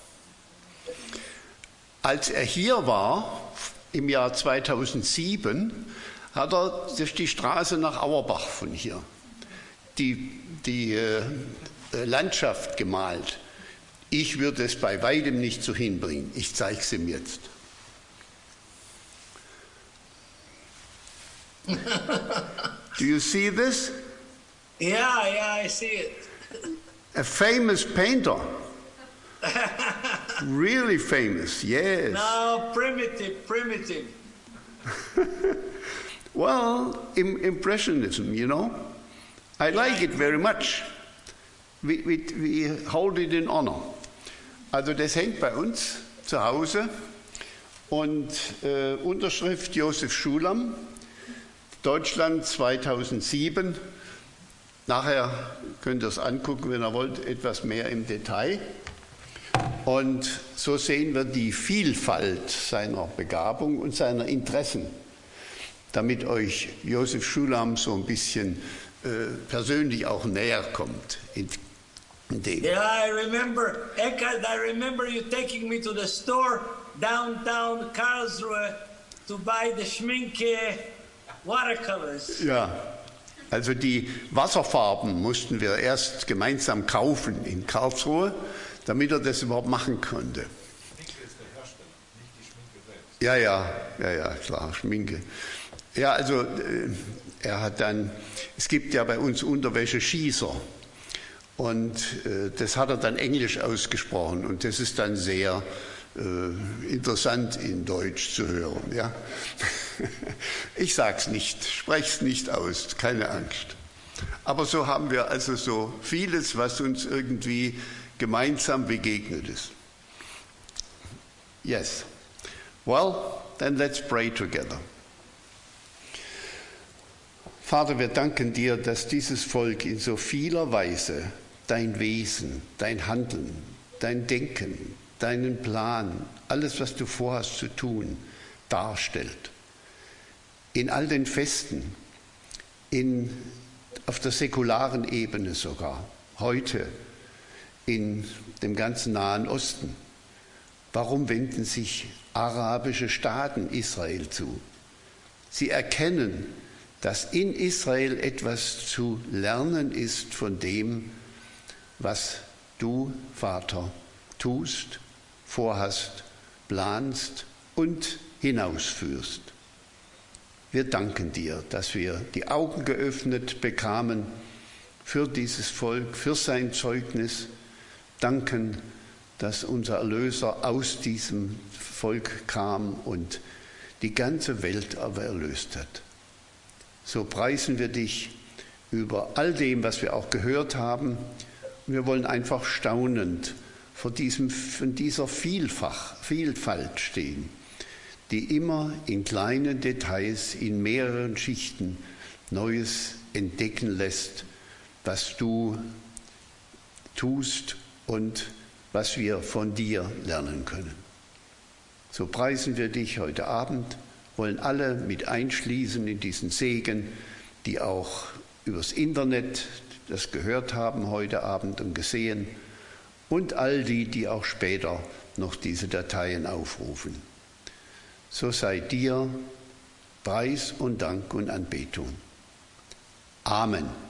Als er hier war, im Jahr zweitausendsieben, hat er die Straße nach Auerbach von hier, die, die äh, Landschaft gemalt. Ich würde es bei weitem nicht so hinbringen. Ich zeige es ihm jetzt. Do you see this? Yeah, yeah, I see it. A famous painter. Really famous, yes. No, primitive, primitive. Well, im- Impressionism, you know. I like it very much. We, we, we hold it in honor. Also das hängt bei uns zu Hause und äh, Unterschrift Josef Schulam, Deutschland zweitausendsieben. Nachher könnt ihr es angucken, wenn ihr wollt, etwas mehr im Detail. Und so sehen wir die Vielfalt seiner Begabung und seiner Interessen, damit euch Josef Schulam so ein bisschen äh, persönlich auch näher kommt. In, in dem. Yeah, I remember, Eckhard, I remember you taking me to the store downtown Karlsruhe to buy the Schminke watercolors. Ja, also die Wasserfarben mussten wir erst gemeinsam kaufen in Karlsruhe, damit er das überhaupt machen konnte. Schminke ist der Hersteller, nicht die Schminke selbst. Ja, ja, ja, ja, klar, Schminke. Ja, also äh, er hat dann, es gibt ja bei uns Unterwäscheschießer und äh, das hat er dann Englisch ausgesprochen und das ist dann sehr äh, interessant in Deutsch zu hören. Ja? Ich sag's nicht, sprech's nicht aus, keine Angst. Aber so haben wir also so vieles, was uns irgendwie gemeinsam begegnet ist. Yes. Well, then let's pray together. Vater, wir danken dir, dass dieses Volk in so vieler Weise dein Wesen, dein Handeln, dein Denken, deinen Plan, alles, was du vorhast zu tun, darstellt. In all den Festen, in, auf der säkularen Ebene sogar, heute in dem ganzen Nahen Osten. Warum wenden sich arabische Staaten Israel zu? Sie erkennen, dass in Israel etwas zu lernen ist von dem, was du, Vater, tust, vorhast, planst und hinausführst. Wir danken dir, dass wir die Augen geöffnet bekamen für dieses Volk, für sein Zeugnis. Danken, dass unser Erlöser aus diesem Volk kam und die ganze Welt aber erlöst hat. So preisen wir dich über all dem, was wir auch gehört haben. Und wir wollen einfach staunend vor diesem, von dieser Vielfach, Vielfalt stehen, die immer in kleinen Details, in mehreren Schichten Neues entdecken lässt, was du tust und was wir von dir lernen können. So preisen wir dich heute Abend, wollen alle mit einschließen in diesen Segen, die auch übers Internet das gehört haben heute Abend und gesehen, und all die, die auch später noch diese Dateien aufrufen. So sei dir Preis und Dank und Anbetung. Amen.